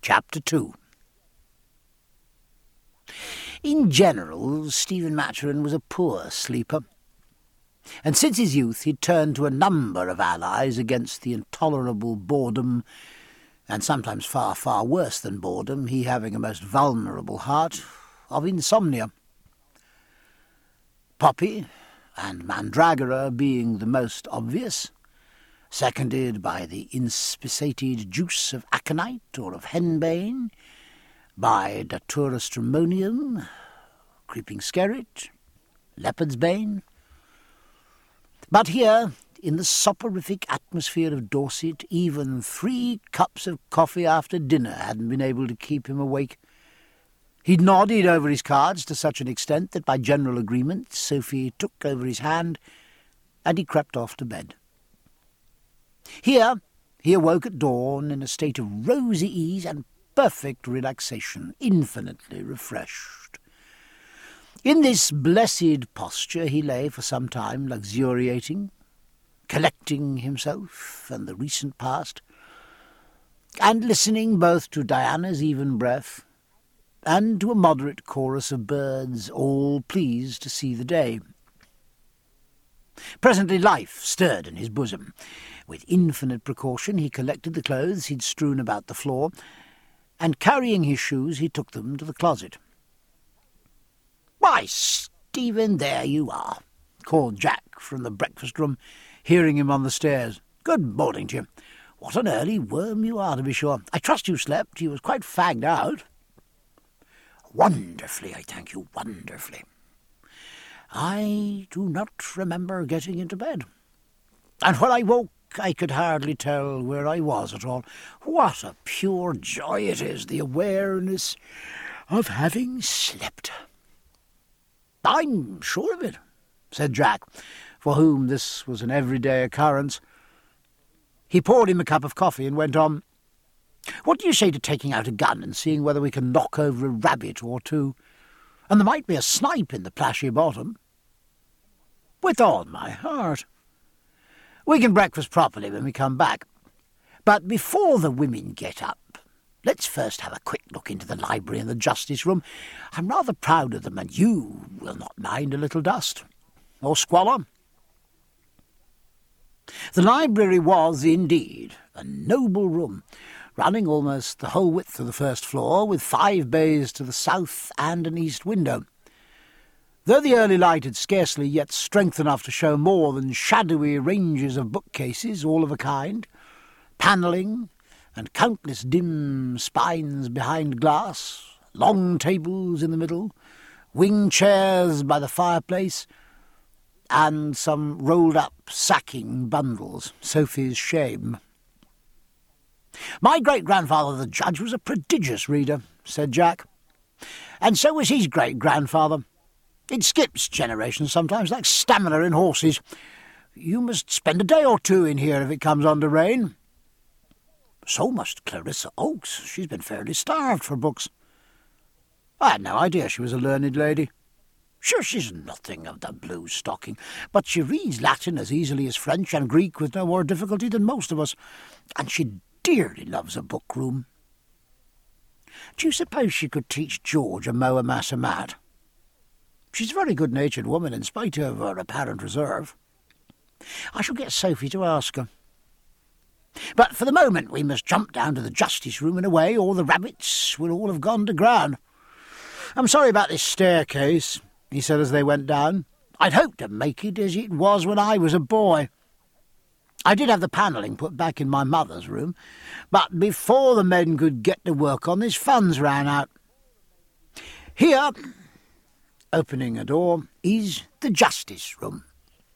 Chapter 2. In general, Stephen Maturin was a poor sleeper, and since his youth he'd turned to a number of allies against the intolerable boredom, and sometimes far, far worse than boredom, he having a most vulnerable heart, of insomnia. Poppy and Mandragora being the most obvious, seconded by the inspissated juice of aconite or of henbane, by Datura stramonium, creeping skerrit, leopard's bane. But here, in the soporific atmosphere of Dorset, even 3 cups of coffee after dinner hadn't been able to keep him awake. He'd nodded over his cards to such an extent that by general agreement Sophie took over his hand and he crept off to bed. Here he awoke at dawn in a state of rosy ease and perfect relaxation, infinitely refreshed. In this blessed posture he lay for some time, luxuriating, collecting himself and the recent past, and listening both to Diana's even breath and to a moderate chorus of birds, all pleased to see the day. Presently life stirred in his bosom. With infinite precaution he collected the clothes he'd strewn about the floor, and carrying his shoes he took them to the closet. "Why, Stephen, there you are," called Jack from the breakfast-room, hearing him on the stairs. "Good morning to you. What an early worm you are, to be sure. I trust you slept. You was quite fagged out." "Wonderfully, I thank you, wonderfully. I do not remember getting into bed. And when I woke, I could hardly tell where I was at all. What a pure joy it is, the awareness of having slept." "I'm sure of it," said Jack, for whom this was an everyday occurrence. He poured him a cup of coffee and went on. "What do you say to taking out a gun and seeing whether we can knock over a rabbit or 2? And there might be a snipe in the plashy bottom." "With all my heart. We can breakfast properly when we come back. But before the women get up, let's first have a quick look into the library and the justice room. I'm rather proud of them, and you will not mind a little dust or squalor." The library was, indeed, a noble room, running almost the whole width of the first floor, with 5 bays to the south and an east window. Though the early light had scarcely yet strength enough to show more than shadowy ranges of bookcases, all of a kind, panelling, and countless dim spines behind glass, long tables in the middle, wing chairs by the fireplace, and some rolled-up sacking bundles, Sophie's shame. "My great-grandfather the judge was a prodigious reader," said Jack, "and so was his great-grandfather. It skips generations sometimes, like stamina in horses. You must spend a day or 2 in here if it comes on to rain." "So must Clarissa Oakes. She's been fairly starved for books." "I had no idea she was a learned lady." "Sure, she's nothing of the blue stocking, but she reads Latin as easily as French and Greek with no more difficulty than most of us, and she dearly loves a book-room. Do you suppose she could teach George a mow and mass a mat? She's a very good-natured woman, in spite of her apparent reserve. I shall get Sophie to ask her. But for the moment we must jump down to the justice room and away, or the rabbits will all have gone to ground. I'm sorry about this staircase," he said as they went down. "I'd hoped to make it as it was when I was a boy. I did have the panelling put back in my mother's room, but before the men could get to work on this, funds ran out. Here," opening a door, "is the justice room."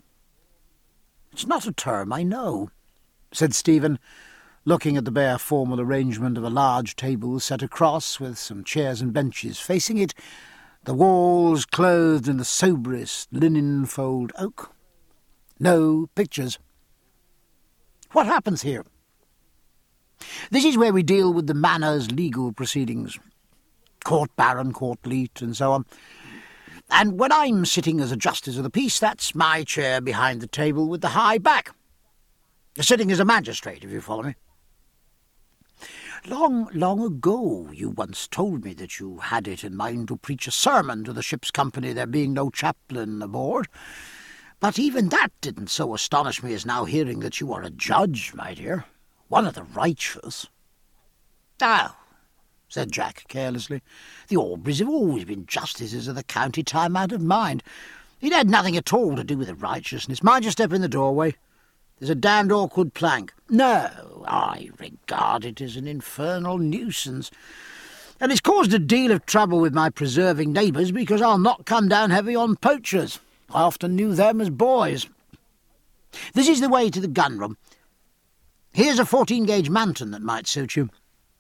"It's not a term, I know," said Stephen, looking at the bare formal arrangement of a large table set across with some chairs and benches facing it, the walls clothed in the soberest linen-fold oak. No pictures. "What happens here?" "This is where we deal with the manor's legal proceedings. Court baron, court leet, and so on. And when I'm sitting as a justice of the peace, that's my chair behind the table with the high back. Sitting as a magistrate, if you follow me. Long, long ago you once told me that you had it in mind to preach a sermon to the ship's company, there being no chaplain aboard. But even that didn't so astonish me as now hearing that you are a judge, my dear, one of the righteous." "Oh," said Jack carelessly, "the Aubreys have always been justices of the county time out of mind. It had nothing at all to do with the righteousness. Mind you step in the doorway. There's a damned awkward plank. No, I regard it as an infernal nuisance. And it's caused a deal of trouble with my preserving neighbours because I'll not come down heavy on poachers. I often knew them as boys. This is the way to the gun-room. Here's a 14-gauge Manton that might suit you."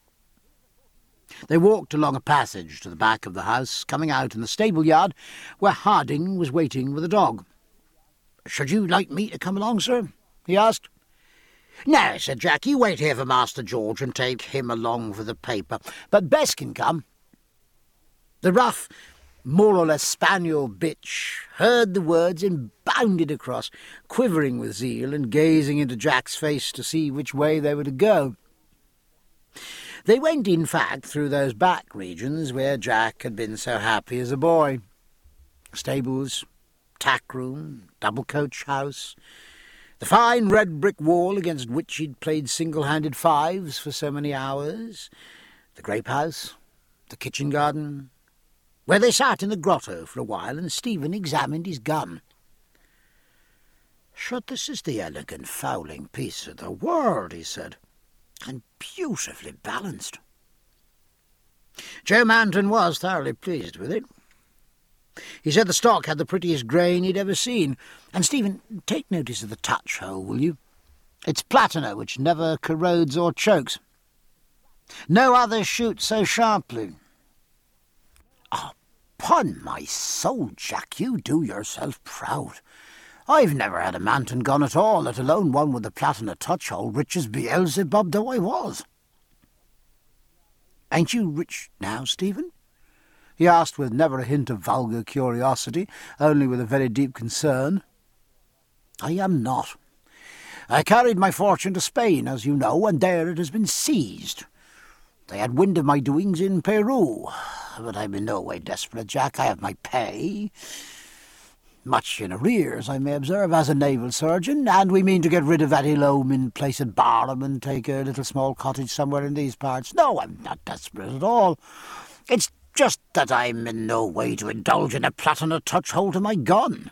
They walked along a passage to the back of the house, coming out in the stable-yard, where Harding was waiting with a dog. "Should you like me to come along, sir?" he asked. "No," said Jack, "you wait here for Master George and take him along for the paper. But Bess can come." The rough, more or less spaniel bitch heard the words and bounded across, quivering with zeal and gazing into Jack's face to see which way they were to go. They went, in fact, through those back regions where Jack had been so happy as a boy. Stables, tack-room, double-coach house, the fine red brick wall against which he'd played single-handed fives for so many hours, the grape house, the kitchen garden, where they sat in the grotto for a while and Stephen examined his gun. "Sure, this is the elegant fowling piece of the world," he said, "and beautifully balanced." Joe Manton was thoroughly pleased with it. He said the stock had the prettiest grain he'd ever seen. "And, Stephen, take notice of the touch hole, will you? It's platina, which never corrodes or chokes. No other shoots so sharply." "Oh, upon my soul, Jack, you do yourself proud. I've never had a Manton gun at all, let alone one with a platina touch hole, rich as Beelzebub though I was." "Ain't you rich now, Stephen?" he asked with never a hint of vulgar curiosity, only with a very deep concern. "I am not. I carried my fortune to Spain, as you know, and there it has been seized. They had wind of my doings in Peru, but I'm in no way desperate, Jack. I have my pay, much in arrears, I may observe, as a naval surgeon, and we mean to get rid of that ill-omened place at Barham and take a little small cottage somewhere in these parts. No, I'm not desperate at all. It's just that I'm in no way to indulge in a platina touch hole to my gun."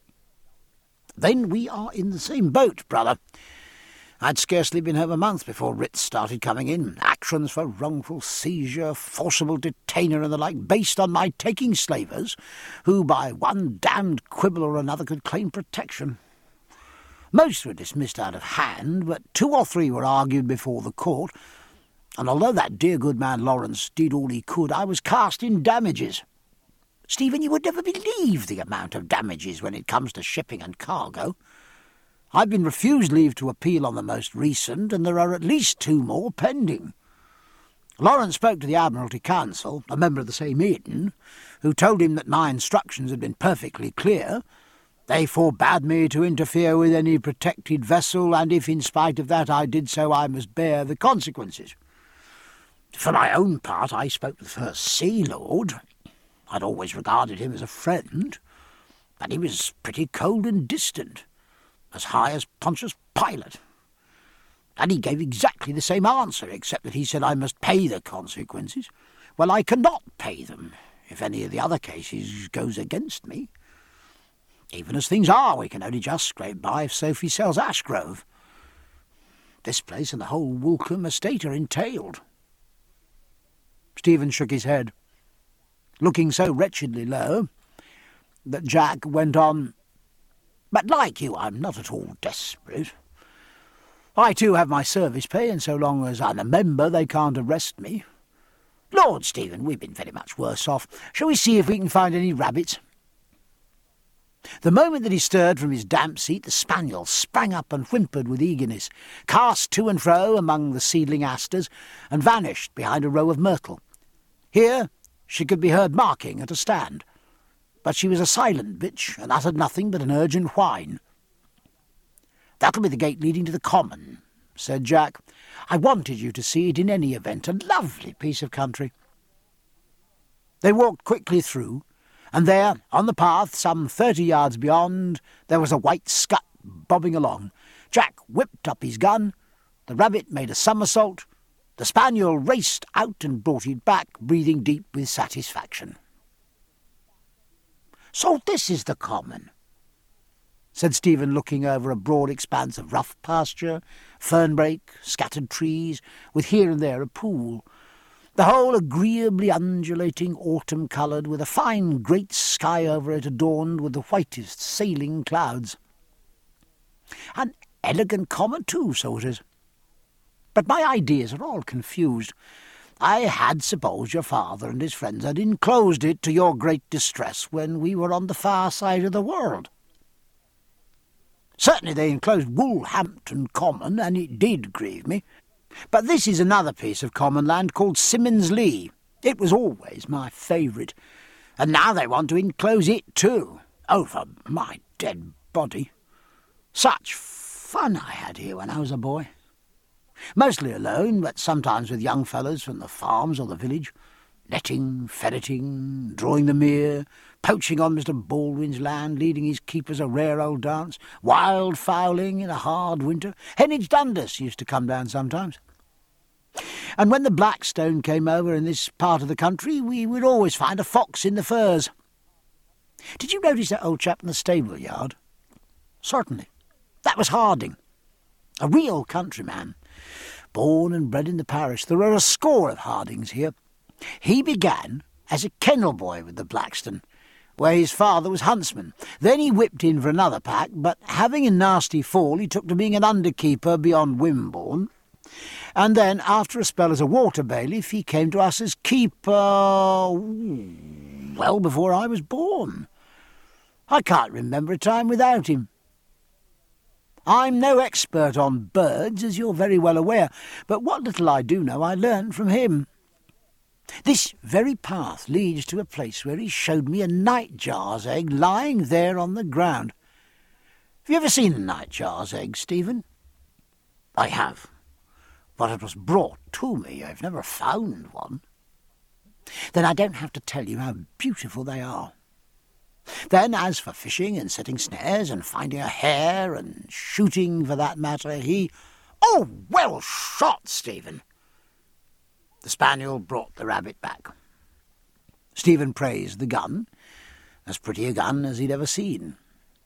"Then we are in the same boat, brother. I'd scarcely been home a month before writs started coming in, actions for wrongful seizure, forcible detainer and the like, based on my taking slavers, who by one damned quibble or another could claim protection. Most were dismissed out of hand, but 2 or 3 were argued before the court, and although that dear good man Lawrence did all he could, I was cast in damages. Stephen, you would never believe the amount of damages when it comes to shipping and cargo. I've been refused leave to appeal on the most recent, and there are at least 2 more pending. Lawrence spoke to the Admiralty Council, a member of the same inn, who told him that my instructions had been perfectly clear. They forbade me to interfere with any protected vessel, and if in spite of that I did so, I must bear the consequences. For my own part, I spoke to the First Sea Lord. I'd always regarded him as a friend, but he was pretty cold and distant, as high as Pontius Pilate. And he gave exactly the same answer, except that he said I must pay the consequences. Well, I cannot pay them if any of the other cases goes against me. Even as things are, we can only just scrape by if Sophie sells Ashgrove. This place and the whole Woolcombe estate are entailed." Stephen shook his head, looking so wretchedly low that Jack went on, "But like you, I'm not at all desperate. I too have my service pay, and so long as I'm a member they can't arrest me. Lord, Stephen, we've been very much worse off. Shall we see if we can find any rabbits?" The moment that he stirred from his damp seat, the spaniel sprang up and whimpered with eagerness, cast to and fro among the seedling asters, and vanished behind a row of myrtle. Here she could be heard marking at a stand, but she was a silent bitch, and uttered nothing but an urgent whine. "That'll be the gate leading to the common," said Jack. "I wanted you to see it in any event. A lovely piece of country." They walked quickly through, and there, on the path, some 30 yards beyond, there was a white scut bobbing along. Jack whipped up his gun. The rabbit made a somersault. The spaniel raced out and brought it back, breathing deep with satisfaction. "So this is the common," said Stephen, looking over a broad expanse of rough pasture, fernbrake, scattered trees, with here and there a pool, the whole agreeably undulating, autumn-coloured, with a fine great sky over it adorned with the whitest sailing clouds. "An elegant common too, so it is. But my ideas are all confused. I had supposed your father and his friends had enclosed it to your great distress when we were on the far side of the world. Certainly they enclosed Woolhampton Common, and it did grieve me. But this is another piece of common land called Symonds Lee. It was always my favourite, and now they want to enclose it too, over my dead body. Such fun I had here when I was a boy. Mostly alone, but sometimes with young fellows from the farms or the village, netting, ferreting, drawing the mere, poaching on Mr. Baldwin's land, leading his keepers a rare old dance, wild fowling in a hard winter. Heneage Dundas used to come down sometimes. And when the Blackstone came over in this part of the country, we would always find a fox in the furze. Did you notice that old chap in the stable yard? Certainly. That was Harding, a real countryman, born and bred in the parish. There are a score of Hardings here. He began as a kennel boy with the Blackstone, where his father was huntsman. Then he whipped in for another pack, but having a nasty fall, he took to being an underkeeper beyond Wimborne. And then, after a spell as a water bailiff, he came to us as keeper, well before I was born. I can't remember a time without him. I'm no expert on birds, as you're very well aware, but what little I do know I learned from him. This very path leads to a place where he showed me a nightjar's egg lying there on the ground. Have you ever seen a nightjar's egg, Stephen? I have, but it was brought to me. I've never found one. Then I don't have to tell you how beautiful they are. Then, as for fishing and setting snares and finding a hare and shooting, for that matter, he— "Oh, well shot, Stephen!" The spaniel brought the rabbit back. Stephen praised the gun, as pretty a gun as he'd ever seen.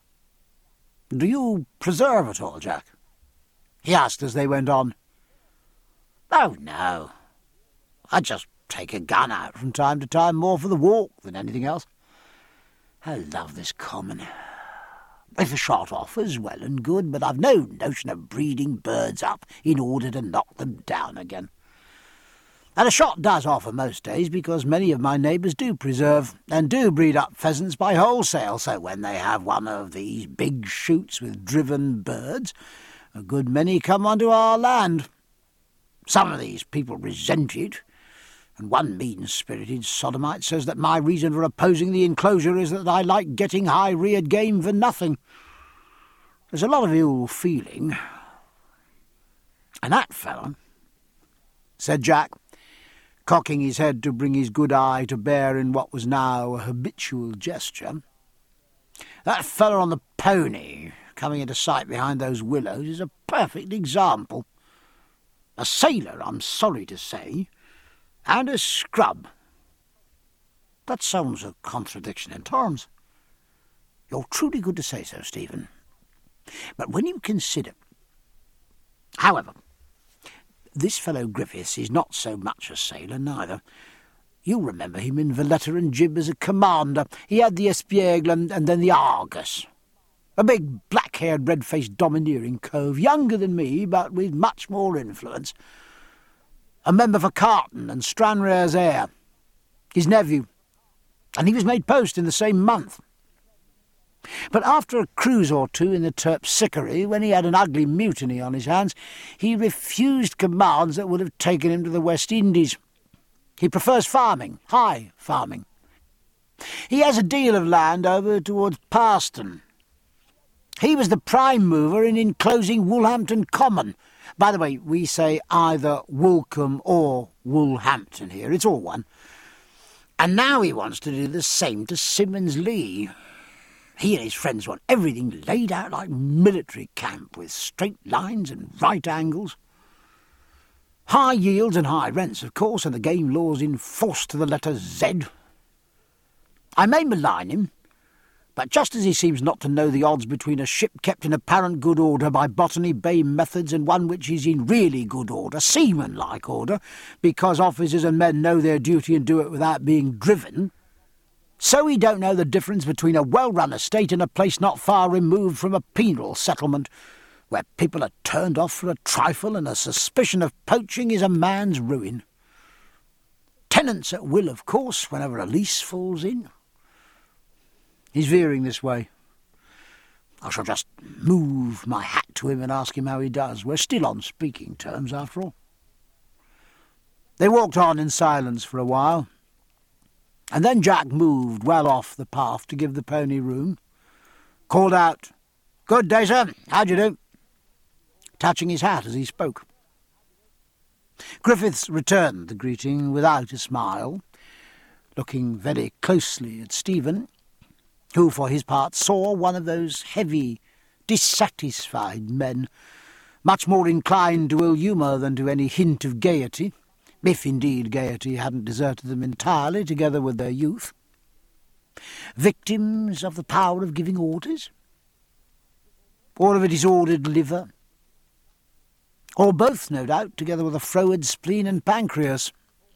"Do you preserve at all, Jack?" he asked as they went on. "Oh, no. I just take a gun out from time to time, more for the walk than anything else. I love this common. If a shot offers, well and good, but I've no notion of breeding birds up in order to knock them down again. And a shot does offer most days, because many of my neighbours do preserve and do breed up pheasants by wholesale, so when they have one of these big shoots with driven birds, a good many come onto our land. Some of these people resent it, and one mean-spirited sodomite says that my reason for opposing the enclosure is that I like getting high-reared game for nothing. There's a lot of ill feeling. And that fellow," said Jack, cocking his head to bring his good eye to bear in what was now a habitual gesture, "that fellow on the pony, coming into sight behind those willows, is a perfect example. A sailor, I'm sorry to say, and a scrub. That sounds a contradiction in terms. You're truly good to say so, Stephen. But when you consider— However, this fellow Griffiths is not so much a sailor, neither. You'll remember him in Valletta and Jib as a commander. He had the Espiègle and then the Argus. A big, black-haired, red-faced, domineering cove, younger than me, but with much more influence. A member for Carton and Stranraer's heir, his nephew, and he was made post in the same month. But after a cruise or two in the Terpsichore, when he had an ugly mutiny on his hands, he refused commands that would have taken him to the West Indies. He prefers farming, high farming. He has a deal of land over towards Parston. He was the prime mover in enclosing Woolhampton Common, By the way, we say either Woolcombe or Woolhampton here. It's all one. And now he wants to do the same to Symonds Lee. He and his friends want everything laid out like military camp, with straight lines and right angles. High yields and high rents, of course, and the game laws enforced to the letter Z. I may malign him, but just as he seems not to know the odds between a ship kept in apparent good order by Botany Bay methods and one which is in really good order, seaman-like order, because officers and men know their duty and do it without being driven, so he don't know the difference between a well-run estate and a place not far removed from a penal settlement, where people are turned off for a trifle and a suspicion of poaching is a man's ruin. Tenants at will, of course, whenever a lease falls in. He's veering this way. I shall just move my hat to him and ask him how he does. We're still on speaking terms, after all. They walked on in silence for a while, and then Jack moved well off the path to give the pony room, called out, "Good day, sir. How do you do?" touching his hat as he spoke. Griffiths returned the greeting without a smile, looking very closely at Stephen, who for his part saw one of those heavy, dissatisfied men, much more inclined to ill humour than to any hint of gaiety, if indeed gaiety hadn't deserted them entirely, together with their youth. Victims of the power of giving orders, or of a disordered liver, or both, no doubt, together with a froward spleen and pancreas.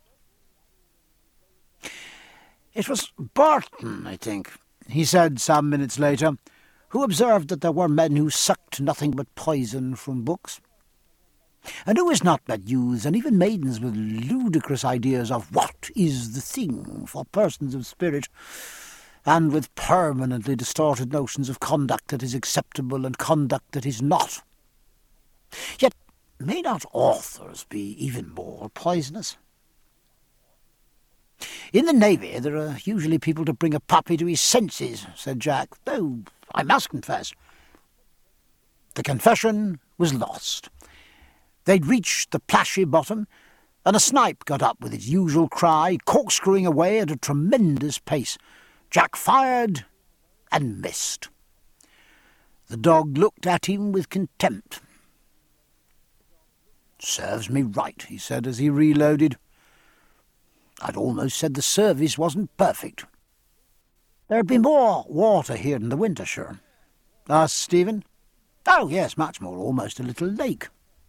It was Barton, I think, he said some minutes later, who observed that there were men who sucked nothing but poison from books, and who was not but youths and even maidens with ludicrous ideas of what is the thing for persons of spirit, and with permanently distorted notions of conduct that is acceptable and conduct that is not. Yet may not authors be even more poisonous? "In the Navy there are usually people to bring a puppy to his senses," said Jack, "though I must confess." The confession was lost. They'd reached the plashy bottom, and a snipe got up with its usual cry, corkscrewing away at a tremendous pace. Jack fired and missed. The dog looked at him with contempt. "Serves me right," he said as he reloaded. "I'd almost said the service wasn't perfect." "There'd be more water here in the winter, sure?" asked Stephen. "Oh, yes, much more, almost a little lake."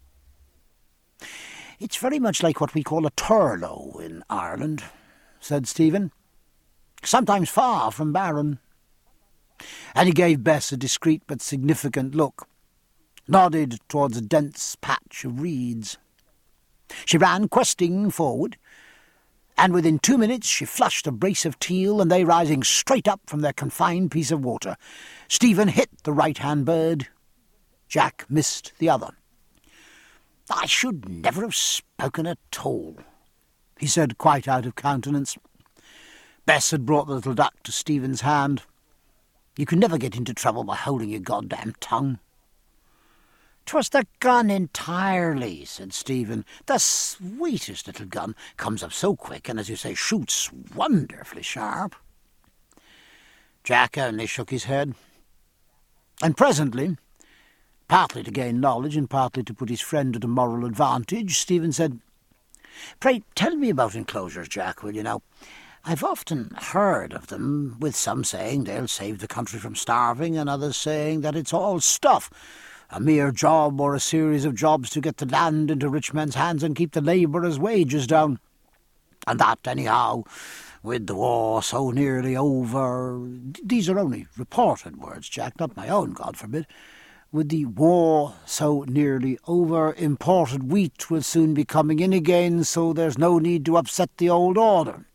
"It's very much like what we call a turlough in Ireland," said Stephen. "Sometimes far from barren." And he gave Bess a discreet but significant look, nodded towards a dense patch of reeds. She ran questing forward, and within 2 minutes she flushed a brace of teal, and they rising straight up from their confined piece of water. Stephen hit the right-hand bird. Jack missed the other. "I should never have spoken at all," he said, quite out of countenance. Bess had brought the little duck to Stephen's hand. "You can never get into trouble by holding your goddamn tongue." "'Twas the gun entirely," said Stephen. "The sweetest little gun, comes up so quick, and, as you say, shoots wonderfully sharp." Jack only shook his head. And presently, partly to gain knowledge and partly to put his friend at a moral advantage, Stephen said, "Pray tell me about enclosures, Jack, will you now? I've often heard of them, with some saying they'll save the country from starving, and others saying that it's all stuff, a mere job or a series of jobs to get the land into rich men's hands and keep the labourers' wages down. And that, anyhow, with the war so nearly over—" These are only reported words, Jack, not my own, God forbid. "With the war so nearly over, imported wheat will soon be coming in again, so there's no need to upset the old order.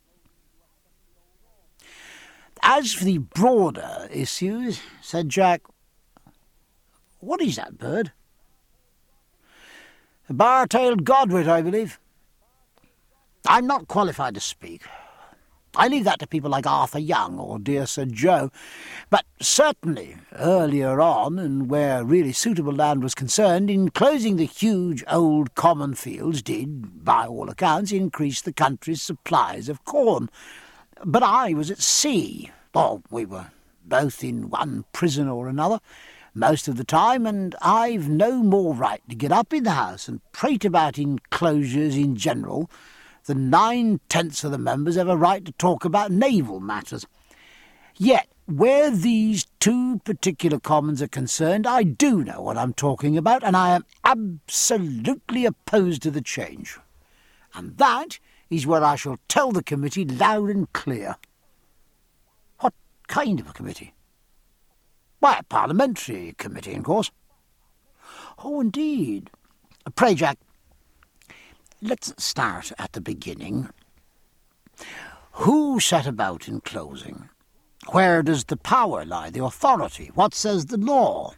As for the broader issues," said Jack, "what is that bird?" "A bar-tailed godwit, I believe." "I'm not qualified to speak. I leave that to people like Arthur Young or dear Sir Joe. But certainly, earlier on, and where really suitable land was concerned, enclosing the huge old common fields did, by all accounts, increase the country's supplies of corn. But I was at sea, or we were both in one prison or another, most of the time, and I've no more right to get up in the House and prate about enclosures in general than 9/10 of the members have a right to talk about naval matters. Yet, where these two particular commons are concerned, I do know what I'm talking about, and I am absolutely opposed to the change. And that is where I shall tell the committee loud and clear. What kind of a committee? Why, a parliamentary committee, of course. Oh, indeed. Pray, Jack, let's start at the beginning. Who set about enclosing? Where does the power lie, the authority? What says the law?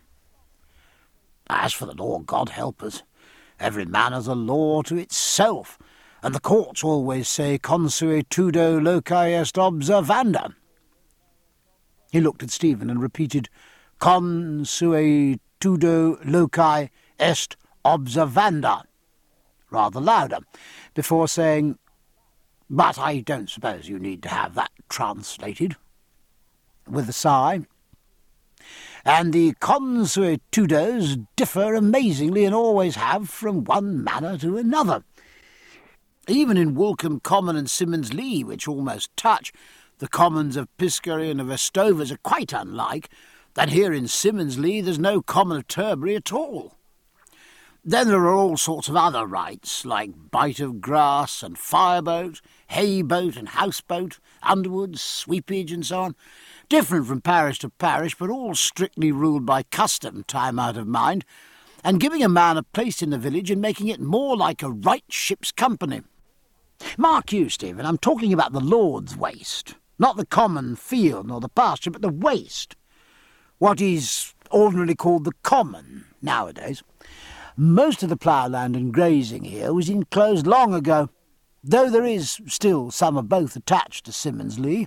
As for the law, God help us. Every man has a law to itself, and the courts always say consuetudo loci est observanda. He looked at Stephen and repeated consuetudo loci est observanda, rather louder, before saying, "But I don't suppose you need to have that translated," with a sigh. And the consuetudos differ amazingly, and always have, from one manor to another. Even in Woolcombe Common and Simmons Lee, which almost touch, the commons of Piscary and of Estovers are quite unlike, and here in Simmons Lee there's no common of Turbury at all. Then there are all sorts of other rights, like bite of grass and fireboat, hayboat and houseboat, underwood, sweepage and so on, different from parish to parish, but all strictly ruled by custom, time out of mind, and giving a man a place in the village and making it more like a right ship's company. Mark you, Stephen, I'm talking about the Lord's waste, not the common field nor the pasture, but the waste, what is ordinarily called the common nowadays. Most of the ploughland and grazing here was enclosed long ago, though there is still some of both attached to Simmons Lee.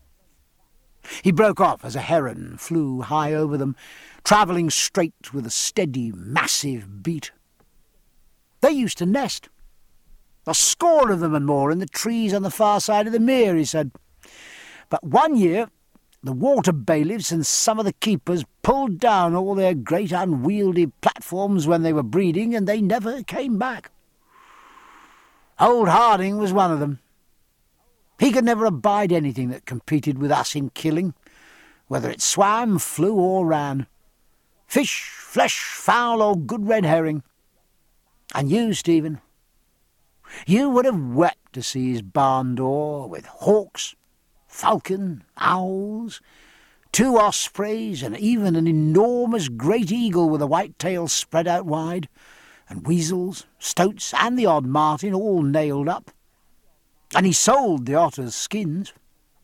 He broke off as a heron flew high over them, travelling straight with a steady, massive beat. They used to nest, a score of them and more, in the trees on the far side of the mere, he said. But one year the water bailiffs and some of the keepers pulled down all their great unwieldy platforms when they were breeding, and they never came back. Old Harding was one of them. He could never abide anything that competed with us in killing, whether it swam, flew, or ran. Fish, flesh, fowl, or good red herring. And you, Stephen, you would have wept to see his barn door with hawks, falcon, owls, 2 ospreys, and even an enormous great eagle with a white tail spread out wide, and weasels, stoats, and the odd martin all nailed up. And he sold the otters' skins.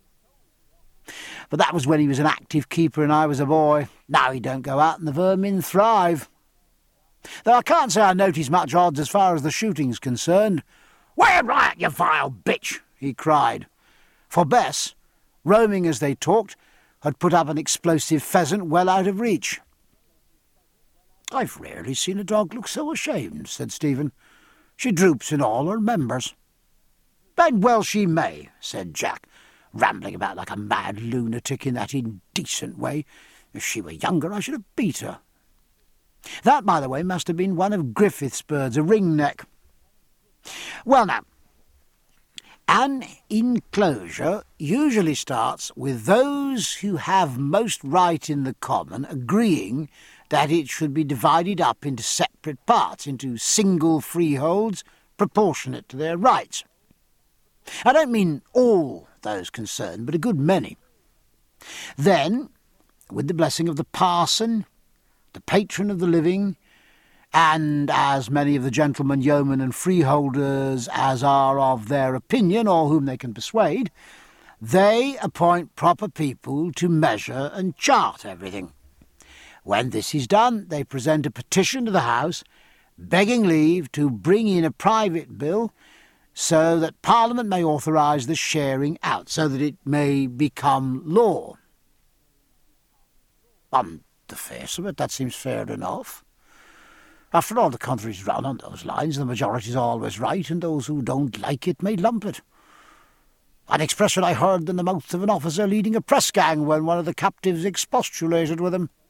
But that was when he was an active keeper and I was a boy. Now he don't go out and the vermin thrive. Though I can't say I notice much odds as far as the shooting's concerned. "Where riot, you vile bitch!" he cried. For Bess, roaming as they talked, had put up an explosive pheasant well out of reach. "I've rarely seen a dog look so ashamed," said Stephen. "She droops in all her members." "And well she may," said Jack, rambling about like a mad lunatic in that indecent way. "If she were younger I should have beat her." That, by the way, must have been one of Griffith's birds, a ringneck. Well, now, an enclosure usually starts with those who have most right in the common agreeing that it should be divided up into separate parts, into single freeholds proportionate to their rights. I don't mean all those concerned, but a good many. Then, with the blessing of the parson, the patron of the living, and as many of the gentlemen, yeomen, and freeholders as are of their opinion, or whom they can persuade, they appoint proper people to measure and chart everything. When this is done, they present a petition to the House, begging leave to bring in a private bill, so that Parliament may authorise the sharing out, so that it may become law. On the face of it, that seems fair enough. After all, the country's run on those lines. The majority's always right, and those who don't like it may lump it. An expression I heard in the mouth of an officer leading a press gang when one of the captives expostulated with him.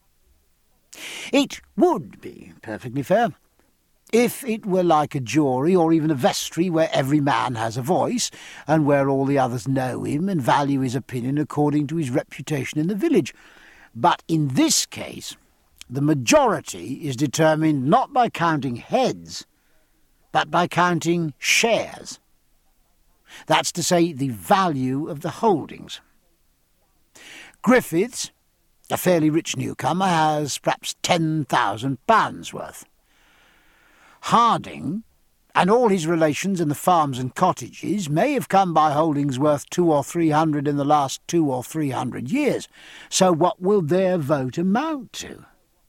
It would be perfectly fair if it were like a jury or even a vestry where every man has a voice and where all the others know him and value his opinion according to his reputation in the village. But in this case, the majority is determined not by counting heads, but by counting shares. That's to say, the value of the holdings. Griffiths, a fairly rich newcomer, has perhaps £10,000 worth. Harding and all his relations in the farms and cottages may have come by holdings worth 200 or 300 in the last 200 or 300 years. So what will their vote amount to?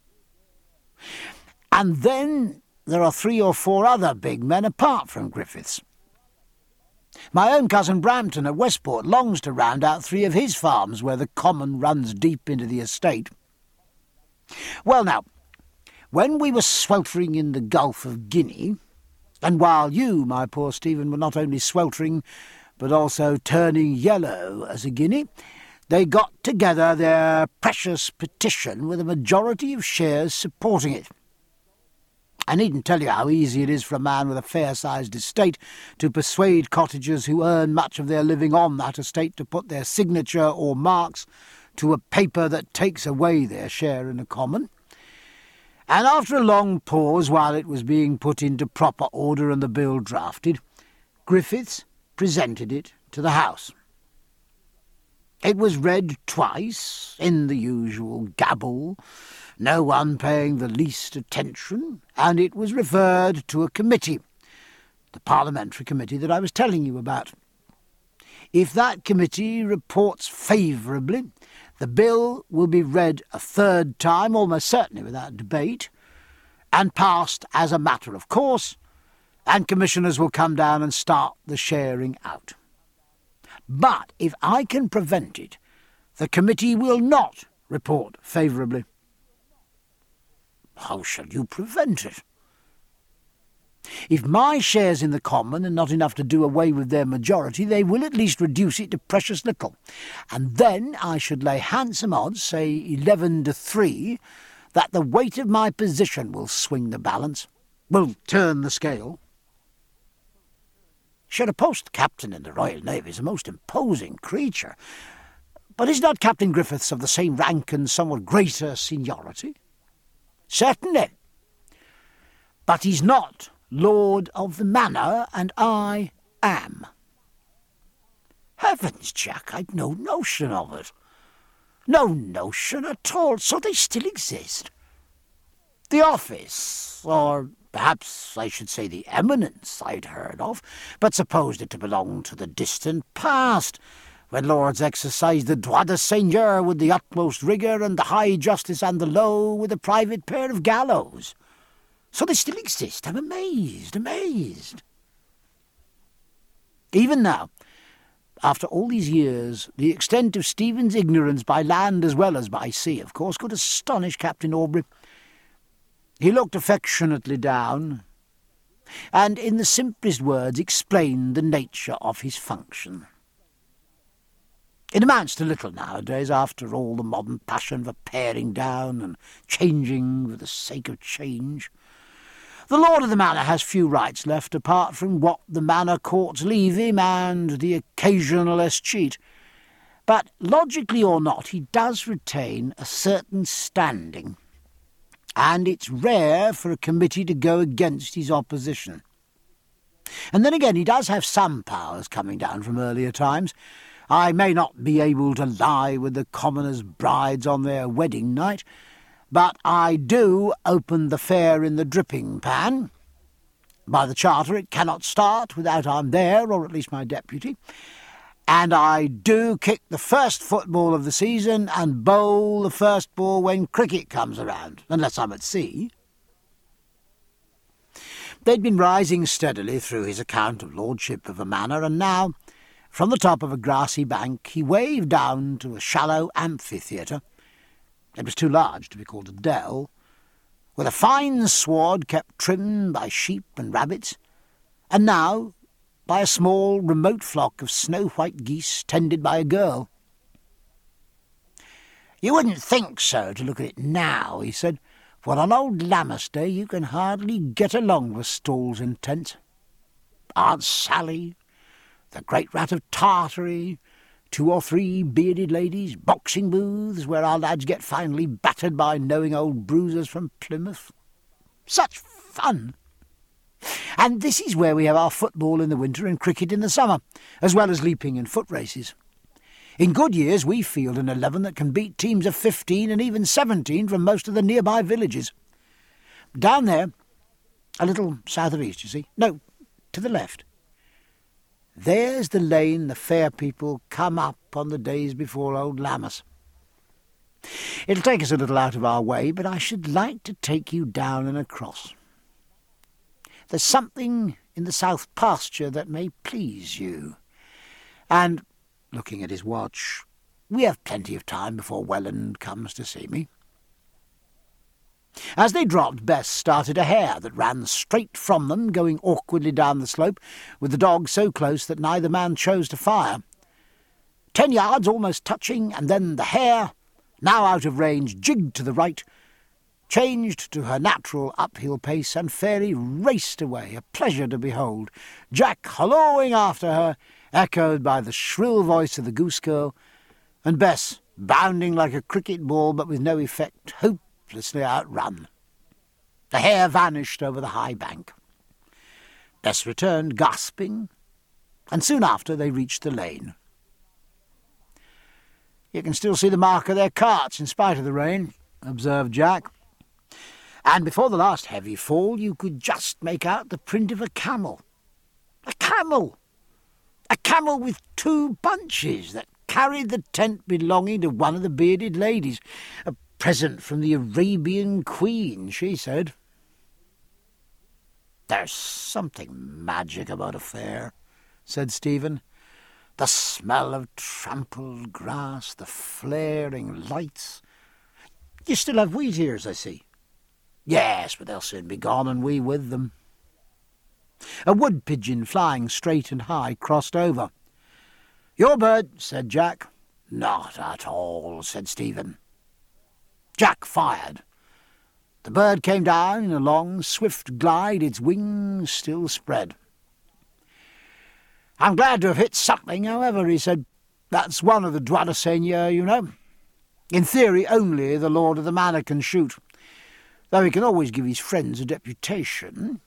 And then there are 3 or 4 other big men apart from Griffiths. My own cousin Brampton at Westport longs to round out 3 of his farms where the common runs deep into the estate. Well now, when we were sweltering in the Gulf of Guinea, and while you, my poor Stephen, were not only sweltering, but also turning yellow as a guinea, they got together their precious petition with a majority of shares supporting it. I needn't tell you how easy it is for a man with a fair-sized estate to persuade cottagers who earn much of their living on that estate to put their signature or marks to a paper that takes away their share in the common. And after a long pause while it was being put into proper order and the bill drafted, Griffiths presented it to the House. It was read twice, in the usual gabble, no one paying the least attention, and it was referred to a committee, the parliamentary committee that I was telling you about. If that committee reports favourably, the bill will be read a 3rd time, almost certainly without debate, and passed as a matter of course, and commissioners will come down and start the sharing out. But if I can prevent it, the committee will not report favourably. How shall you prevent it? If my shares in the common are not enough to do away with their majority, they will at least reduce it to precious little. And then I should lay handsome odds, say 11-3, that the weight of my position will swing the balance, will turn the scale. Sure, a post captain in the Royal Navy is a most imposing creature, but is not Captain Griffiths of the same rank and somewhat greater seniority? Certainly. But he's not Lord of the Manor, and I am. Heavens, Jack, I'd no notion of it. No notion at all, so they still exist. The office, or perhaps I should say the eminence, I'd heard of, but supposed it to belong to the distant past, when lords exercised the droit de seigneur with the utmost rigour, and the high justice and the low with a private pair of gallows. So they still exist. I'm amazed. Even now, after all these years, the extent of Stephen's ignorance by land as well as by sea, of course, could astonish Captain Aubrey. He looked affectionately down, and in the simplest words explained the nature of his function. It amounts to little nowadays, after all the modern passion for paring down and changing for the sake of change. The lord of the manor has few rights left apart from what the manor courts leave him and the occasional escheat. But, logically or not, he does retain a certain standing, and it's rare for a committee to go against his opposition. And then again, he does have some powers coming down from earlier times. I may not be able to lie with the commoners' brides on their wedding night, but I do open the fair in the dripping pan. By the charter it cannot start without I'm there, or at least my deputy. And I do kick the first football of the season and bowl the first ball when cricket comes around, unless I'm at sea. They'd been rising steadily through his account of lordship of a manor, and now, from the top of a grassy bank, he waved down to a shallow amphitheatre. It was too large to be called a dell, with a fine sward kept trim by sheep and rabbits, and now by a small remote flock of snow-white geese tended by a girl. "You wouldn't think so to look at it now," he said, "for on old Lammas Day you can hardly get along with stalls and tents. Aunt Sally, the Great Rat of Tartary, 2 or 3 bearded ladies, boxing booths where our lads get finally battered by knowing old bruisers from Plymouth. Such fun! And this is where we have our football in the winter and cricket in the summer, as well as leaping and foot races. In good years we field an 11 that can beat teams of 15 and even 17 from most of the nearby villages. Down there, a little south of east, you see. No, to the left. There's the lane the fair people come up on the days before old Lammas. It'll take us a little out of our way, but I should like to take you down and across. There's something in the south pasture that may please you. And, looking at his watch, we have plenty of time before Welland comes to see me." As they dropped, Bess started a hare that ran straight from them, going awkwardly down the slope, with the dog so close that neither man chose to fire. 10 yards almost touching, and then the hare, now out of range, jigged to the right, changed to her natural uphill pace, and fairly raced away, a pleasure to behold, Jack hallooing after her, echoed by the shrill voice of the goose girl, and Bess bounding like a cricket ball, but with no effect, hopelessly outrun. The hare vanished over the high bank. Bess returned, gasping, and soon after they reached the lane. "You can still see the mark of their carts in spite of the rain," observed Jack. "And before the last heavy fall you could just make out the print of a camel. A camel! A camel with 2 bunches that carried the tent belonging to one of the bearded ladies. A present from the Arabian Queen, she said." "There's something magic about a fair," said Stephen. "The smell of trampled grass, the flaring lights. You still have wheat ears, I see." "Yes, but they'll soon be gone, and we with them." A wood pigeon flying straight and high crossed over. "Your bird," said Jack. "Not at all," said Stephen. Jack fired. The bird came down in a long, swift glide, its wings still spread. "I'm glad to have hit something, however," he said. "That's one of the droits de seigneur, you know. In theory, only the lord of the manor can shoot, though he can always give his friends a deputation."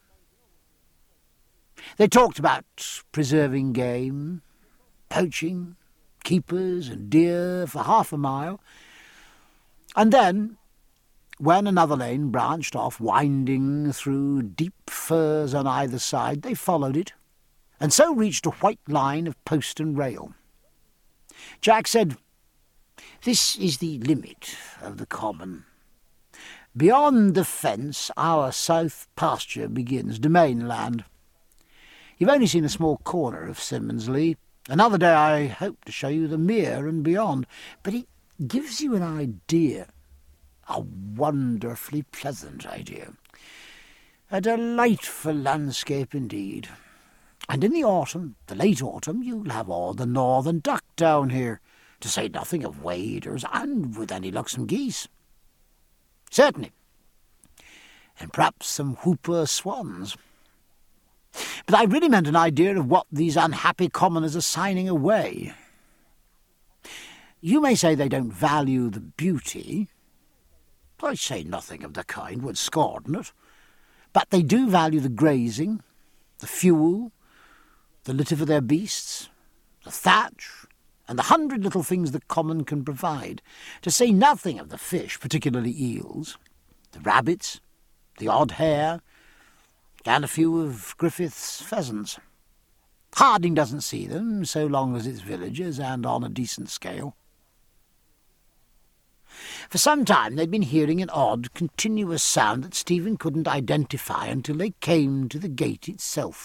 They talked about preserving game, poaching, keepers and deer for half a mile, and then, when another lane branched off, winding through deep firs on either side, they followed it, and so reached a white line of post and rail. Jack said, "This is the limit of the common. Beyond the fence our south pasture begins, domain land. You've only seen a small corner of Simonsley. Another day I hope to show you the mere and beyond, but it gives you an idea, a wonderfully pleasant idea. A delightful landscape indeed. And in the autumn, the late autumn, you'll have all the northern duck down here, to say nothing of waders, and with any luck some geese. Certainly. And perhaps some whooper swans. But I really meant an idea of what these unhappy commoners are signing away. You may say they don't value the beauty. I say nothing of the kind would scorn it. But they do value the grazing, the fuel, the litter for their beasts, the thatch, and the 100 little things the common can provide, to say nothing of the fish, particularly eels, the rabbits, the odd hare, and a few of Griffith's pheasants. Harding doesn't see them, so long as it's villagers and on a decent scale. For some time they'd been hearing an odd, continuous sound that Stephen couldn't identify until they came to the gate itself.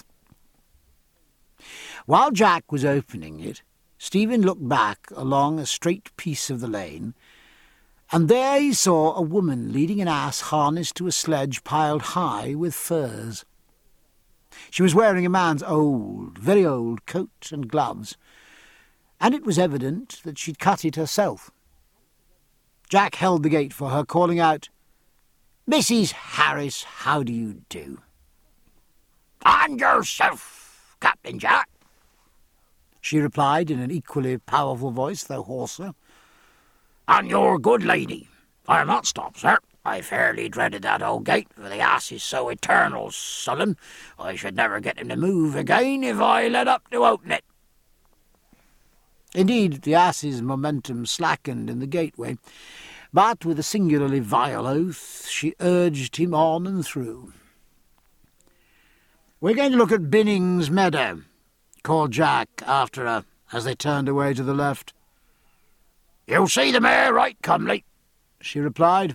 While Jack was opening it, Stephen looked back along a straight piece of the lane, and there he saw a woman leading an ass harnessed to a sledge piled high with furs. She was wearing a man's old, very old coat and gloves, and it was evident that she'd cut it herself. Jack held the gate for her, calling out, "Mrs. Harris, how do you do?" "And yourself, Captain Jack," she replied in an equally powerful voice, though hoarser. "And your good lady. I'll not stop, sir. I fairly dreaded that old gate, for the ass is so eternal sullen, I should never get him to move again if I let up to open it." Indeed, the ass's momentum slackened in the gateway, but with a singularly vile oath she urged him on and through. "We're going to look at Binning's Meadow," called Jack after her as they turned away to the left. "You'll see the mare right comely," she replied.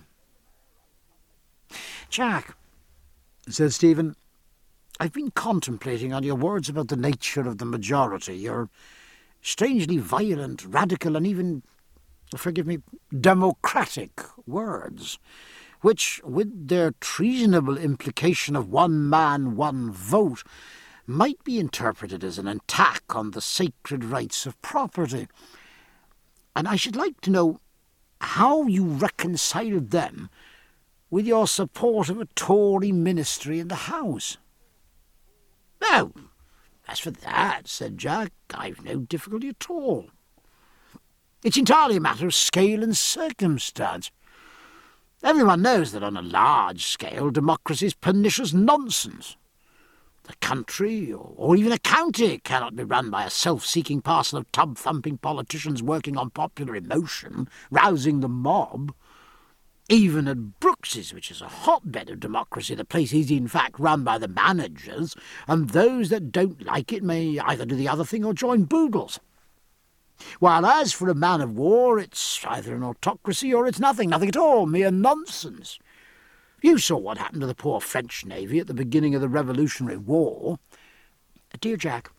"Jack," said Stephen, "I've been contemplating on your words about the nature of the majority, your strangely violent, radical, and even, forgive me, democratic words, which, with their treasonable implication of one man, one vote, might be interpreted as an attack on the sacred rights of property. And I should like to know how you reconciled them with your support of a Tory ministry in the House." "Oh, as for that," said Jack, "I've no difficulty at all. It's entirely a matter of scale and circumstance. Everyone knows that on a large scale democracy is pernicious nonsense. The country, or even a county, cannot be run by a self-seeking parcel of tub-thumping politicians working on popular emotion, rousing the mob. Even at Brooks's, which is a hotbed of democracy, the place is in fact run by the managers, and those that don't like it may either do the other thing or join Boodles. While as for a man of war, it's either an autocracy or it's nothing at all, mere nonsense. You saw what happened to the poor French Navy at the beginning of the Revolutionary War. Dear Jack,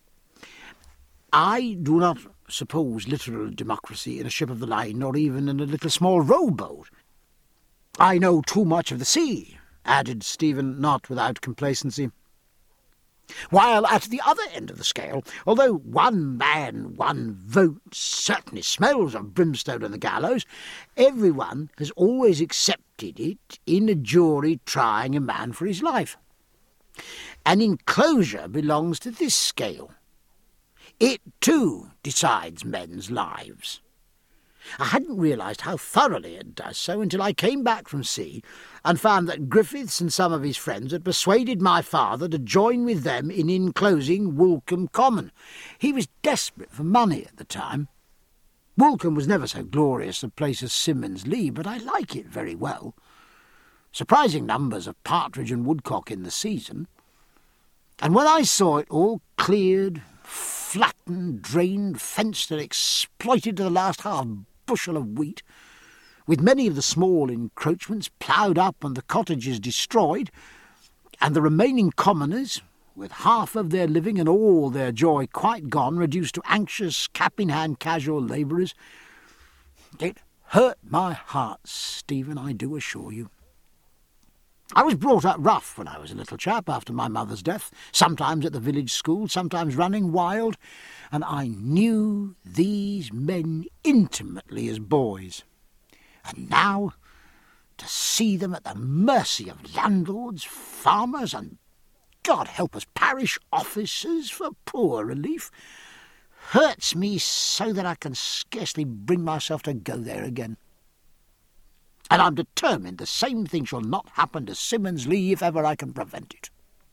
I do not suppose literal democracy in a ship of the line, nor even in a little small rowboat. I know too much of the sea," added Stephen, not without complacency. "While at the other end of the scale, although one man, one vote certainly smells of brimstone and the gallows, everyone has always accepted it in a jury trying a man for his life. An enclosure belongs to this scale. It, too, decides men's lives. I hadn't realised how thoroughly it does so until I came back from sea and found that Griffiths and some of his friends had persuaded my father to join with them in enclosing Woolcombe Common. He was desperate for money at the time. Woolcombe was never so glorious a place as Symonds Lee, but I like it very well. Surprising numbers of partridge and woodcock in the season. And when I saw it all cleared, flattened, drained, fenced and exploited to the last half bushel of wheat, with many of the small encroachments ploughed up and the cottages destroyed, and the remaining commoners, with half of their living and all their joy quite gone, reduced to anxious, cap-in-hand casual labourers, it hurt my heart, Stephen, I do assure you. I was brought up rough when I was a little chap after my mother's death, sometimes at the village school, sometimes running wild, and I knew these men intimately as boys. And now, to see them at the mercy of landlords, farmers, and, God help us, parish officers for poor relief, hurts me so that I can scarcely bring myself to go there again. And I'm determined the same thing shall not happen to Symonds Lee if ever I can prevent it.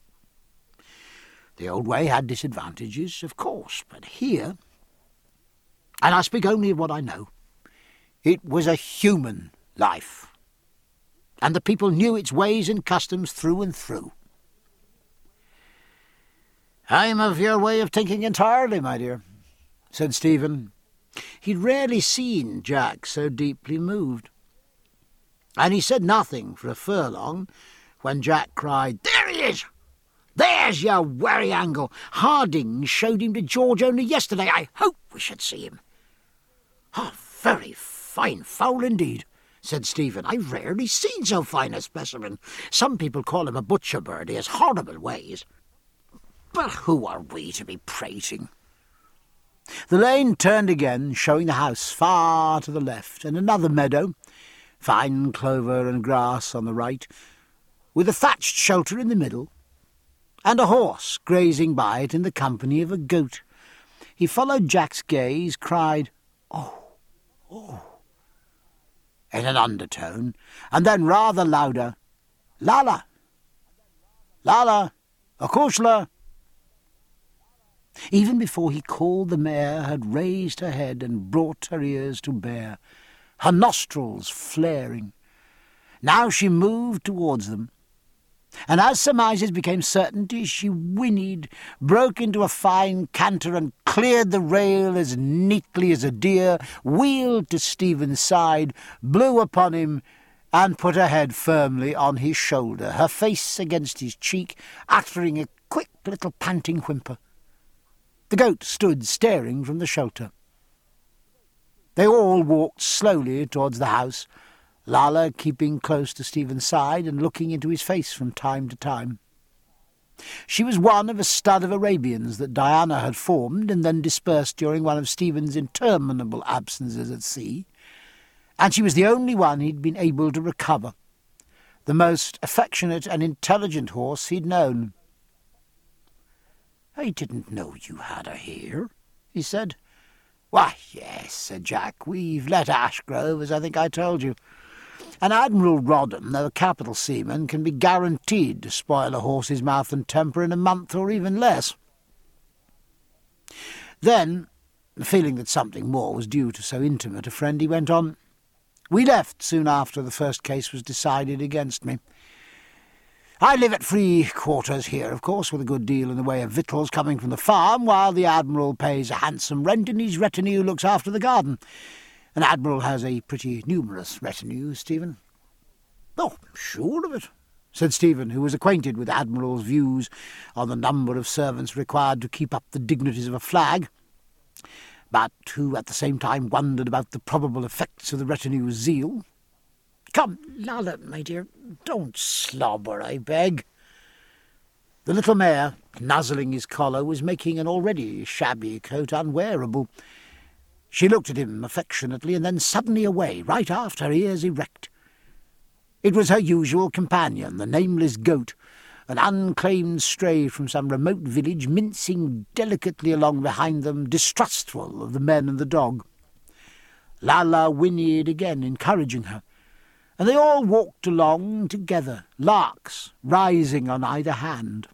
The old way had disadvantages, of course, but here, and I speak only of what I know, it was a human life, and the people knew its ways and customs through and through. I'm of your way of thinking entirely, my dear, said Stephen. He'd rarely seen Jack so deeply moved. And he said nothing for a furlong when Jack cried, "There he is! There's your werry angle! Harding showed him to George only yesterday. I hope we should see him." "Oh, very fine fowl indeed," said Stephen. "I've rarely seen so fine a specimen. Some people call him a butcher bird. He has horrible ways. But who are we to be prating?" The lane turned again, showing the house far to the left, and another meadow, fine clover and grass on the right, with a thatched shelter in the middle, and a horse grazing by it in the company of a goat. He followed Jack's gaze, cried, "Oh, oh," in an undertone, and then rather louder, "Lala! Lala! Acushla!" Even before he called, the mare had raised her head and brought her ears to bear, her nostrils flaring. Now she moved towards them, and as surmises became certainty, she whinnied, broke into a fine canter, and cleared the rail as neatly as a deer, wheeled to Stephen's side, blew upon him, and put her head firmly on his shoulder, her face against his cheek, uttering a quick little panting whimper. The goat stood staring from the shelter. They all walked slowly towards the house, Lala keeping close to Stephen's side and looking into his face from time to time. She was one of a stud of Arabians that Diana had formed and then dispersed during one of Stephen's interminable absences at sea, and she was the only one he'd been able to recover, the most affectionate and intelligent horse he'd known. "I didn't know you had her here," he said. "Why, yes," said Jack. "We've let Ashgrove, as I think I told you. And Admiral Rodham, though a capital seaman, can be guaranteed to spoil a horse's mouth and temper in a month or even less." Then, feeling that something more was due to so intimate a friend, he went on, "We left soon after the first case was decided against me. I live at free quarters here, of course, with a good deal in the way of victuals coming from the farm, while the Admiral pays a handsome rent and his retinue looks after the garden. An Admiral has a pretty numerous retinue, Stephen." "Oh, I'm sure of it," said Stephen, who was acquainted with Admiral's views on the number of servants required to keep up the dignities of a flag, but who at the same time wondered about the probable effects of the retinue's zeal. "Come, Lala, my dear, don't slobber, I beg." The little mare, nuzzling his collar, was making an already shabby coat unwearable. She looked at him affectionately and then suddenly away, right aft, her ears erect. It was her usual companion, the nameless goat, an unclaimed stray from some remote village, mincing delicately along behind them, distrustful of the men and the dog. Lala whinnied again, encouraging her, and they all walked along together, larks rising on either hand.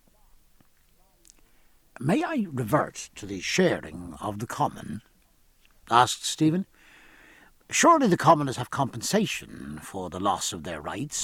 "May I revert to the sharing of the common?" asked Stephen. "Surely the commoners have compensation for the loss of their rights?"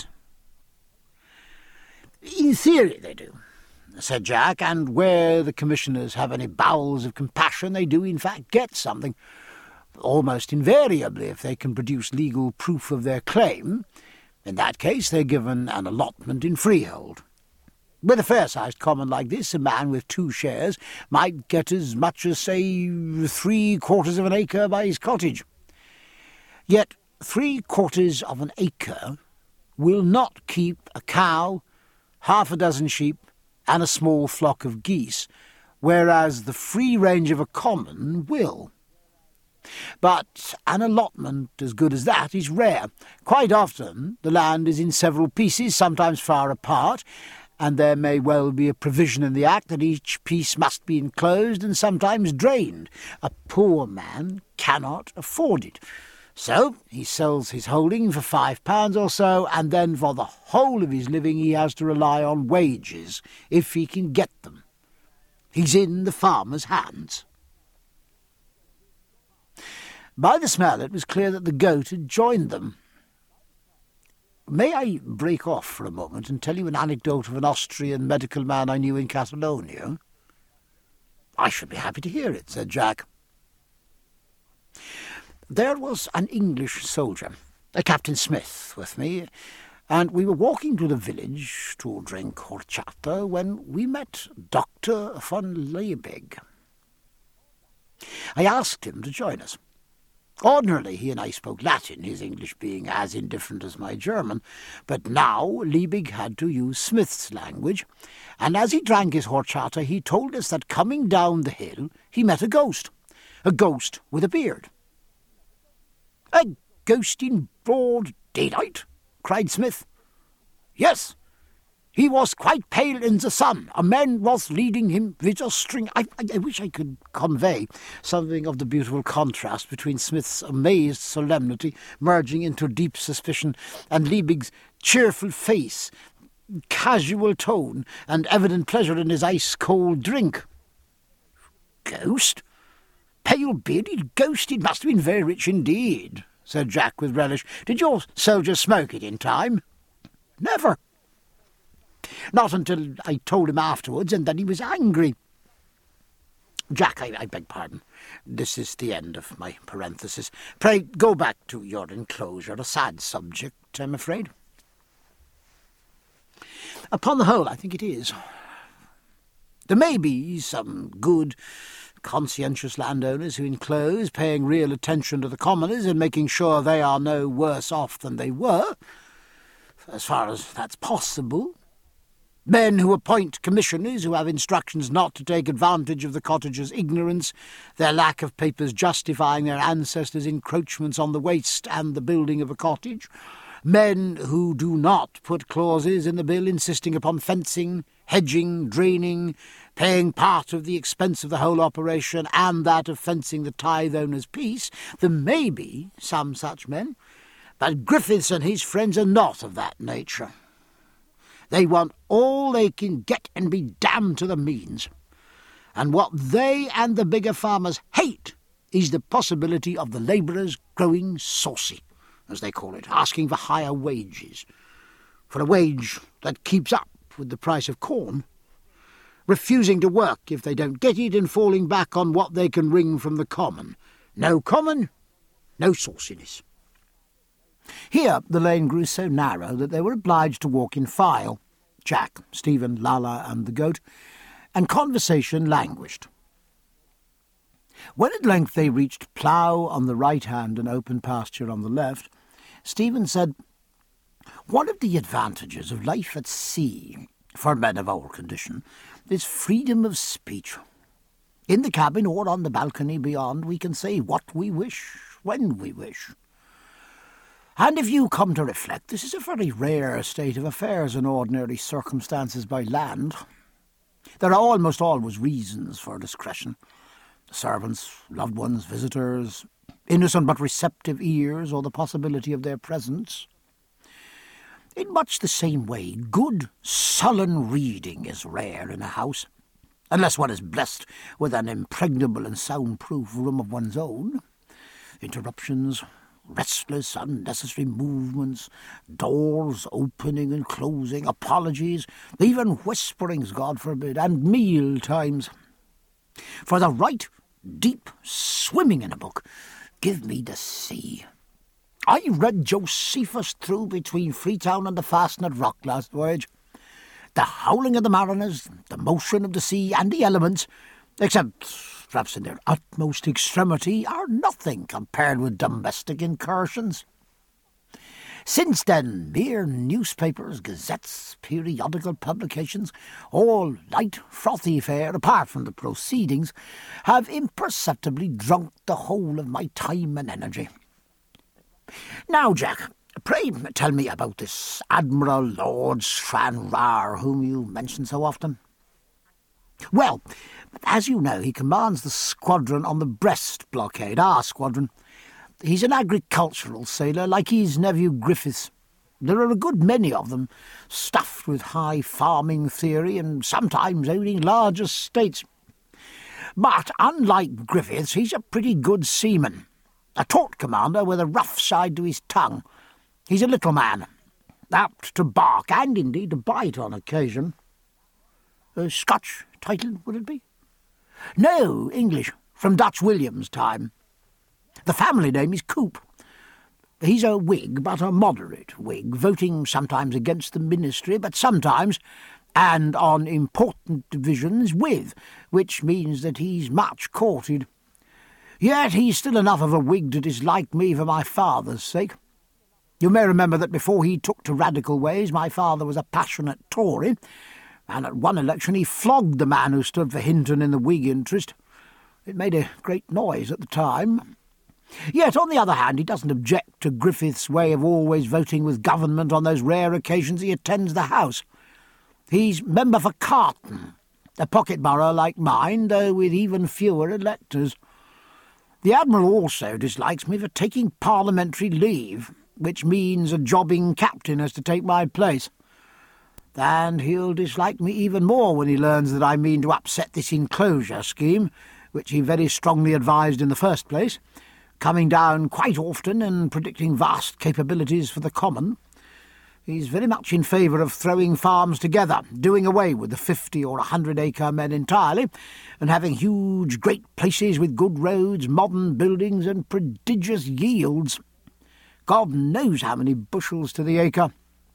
"In theory they do," said Jack, "and where the commissioners have any bowels of compassion they do in fact get something. Almost invariably, if they can produce legal proof of their claim. In that case they're given an allotment in freehold. With a fair-sized common like this, a man with 2 shares might get as much as, say, 3/4 of an acre by his cottage. Yet 3/4 of an acre will not keep a cow, 6 sheep, and a small flock of geese, whereas the free range of a common will. But an allotment as good as that is rare. Quite often the land is in several pieces, sometimes far apart, and there may well be a provision in the Act that each piece must be enclosed and sometimes drained. A poor man cannot afford it. So he sells his holding for £5 or so, and then for the whole of his living he has to rely on wages, if he can get them. He's in the farmer's hands." By the smell it was clear that the goat had joined them. "May I break off for a moment and tell you an anecdote of an Austrian medical man I knew in Catalonia?" "I should be happy to hear it," said Jack. "There was an English soldier, Captain Smith with me, and we were walking to the village to drink horchata when we met Dr. von Liebig. I asked him to join us. Ordinarily, he and I spoke Latin, his English being as indifferent as my German, but now Liebig had to use Smith's language, and as he drank his horchata, he told us that coming down the hill he met a ghost with a beard. "A ghost in broad daylight?" cried Smith. "Yes. He was quite pale in the sun. A man was leading him with a string." I wish I could convey something of the beautiful contrast between Smith's amazed solemnity, merging into deep suspicion, and Liebig's cheerful face, casual tone, and evident pleasure in his ice-cold drink. "Ghost? Pale-bearded ghost? It must have been very rich indeed," said Jack with relish. "Did your soldier smoke it in time?" "Never. Not until I told him afterwards, and then he was angry." Jack, I beg pardon. This is the end of my parenthesis. Pray go back to your enclosure. A sad subject, I'm afraid. Upon the whole, I think it is. There may be some good, conscientious landowners who enclose, paying real attention to the commoners and making sure they are no worse off than they were, as far as that's possible. Men who appoint commissioners who have instructions not to take advantage of the cottagers' ignorance, their lack of papers justifying their ancestors' encroachments on the waste and the building of a cottage. Men who do not put clauses in the bill insisting upon fencing, hedging, draining, paying part of the expense of the whole operation and that of fencing the tithe owner's piece. There may be some such men, but Griffiths and his friends are not of that nature. They want all they can get and be damned to the means. And what they and the bigger farmers hate is the possibility of the labourers growing saucy, as they call it, asking for higher wages, for a wage that keeps up with the price of corn, refusing to work if they don't get it and falling back on what they can wring from the common. No common, no sauciness. Here the lane grew so narrow that they were obliged to walk in file, Jack, Stephen, Lala and the goat, and conversation languished. When at length they reached plough on the right hand and open pasture on the left, Stephen said, "One of the advantages of life at sea, for men of our condition, is freedom of speech. In the cabin or on the balcony beyond we can say what we wish, when we wish. And if you come to reflect, this is a very rare state of affairs in ordinary circumstances by land. There are almost always reasons for discretion. Servants, loved ones, visitors, innocent but receptive ears, or the possibility of their presence. In much the same way, good, sullen reading is rare in a house, unless one is blessed with an impregnable and soundproof room of one's own. Interruptions, restless, unnecessary movements, doors opening and closing, apologies, even whisperings, God forbid, and meal times. For the right deep swimming in a book, give me the sea. I read Josephus through between Freetown and the Fastnet Rock last voyage. The howling of the mariners, the motion of the sea, and the elements, except perhaps in their utmost extremity, are nothing compared with domestic incursions. Since then, mere newspapers, gazettes, periodical publications, all light, frothy fare, apart from the proceedings, have imperceptibly drunk the whole of my time and energy. Now, Jack, pray tell me about this Admiral Lord Stranraer, whom you mention so often. Well, as you know, he commands the squadron on the Brest blockade, our squadron. He's an agricultural sailor, like his nephew Griffiths. There are a good many of them, stuffed with high farming theory and sometimes owning large estates. But unlike Griffiths, he's a pretty good seaman, a taut commander with a rough side to his tongue. He's a little man, apt to bark and indeed to bite on occasion. A Scotch title, would it be? No, English, from Dutch William's time. The family name is Coop. He's a Whig, but a moderate Whig, voting sometimes against the ministry, but sometimes, and on important divisions, with, which means that he's much courted. Yet he's still enough of a Whig to dislike me for my father's sake. You may remember that before he took to radical ways, my father was a passionate Tory, and at one election he flogged the man who stood for Hinton in the Whig interest. It made a great noise at the time. Yet, on the other hand, he doesn't object to Griffith's way of always voting with government on those rare occasions he attends the House. He's member for Carton, a pocket borough like mine, though with even fewer electors. The Admiral also dislikes me for taking parliamentary leave, which means a jobbing captain has to take my place. And he'll dislike me even more when he learns that I mean to upset this enclosure scheme, which he very strongly advised in the first place, coming down quite often and predicting vast capabilities for the common. He's very much in favour of throwing farms together, doing away with the 50 or 100-acre men entirely, and having huge, great places with good roads, modern buildings, and prodigious yields. God knows how many bushels to the acre.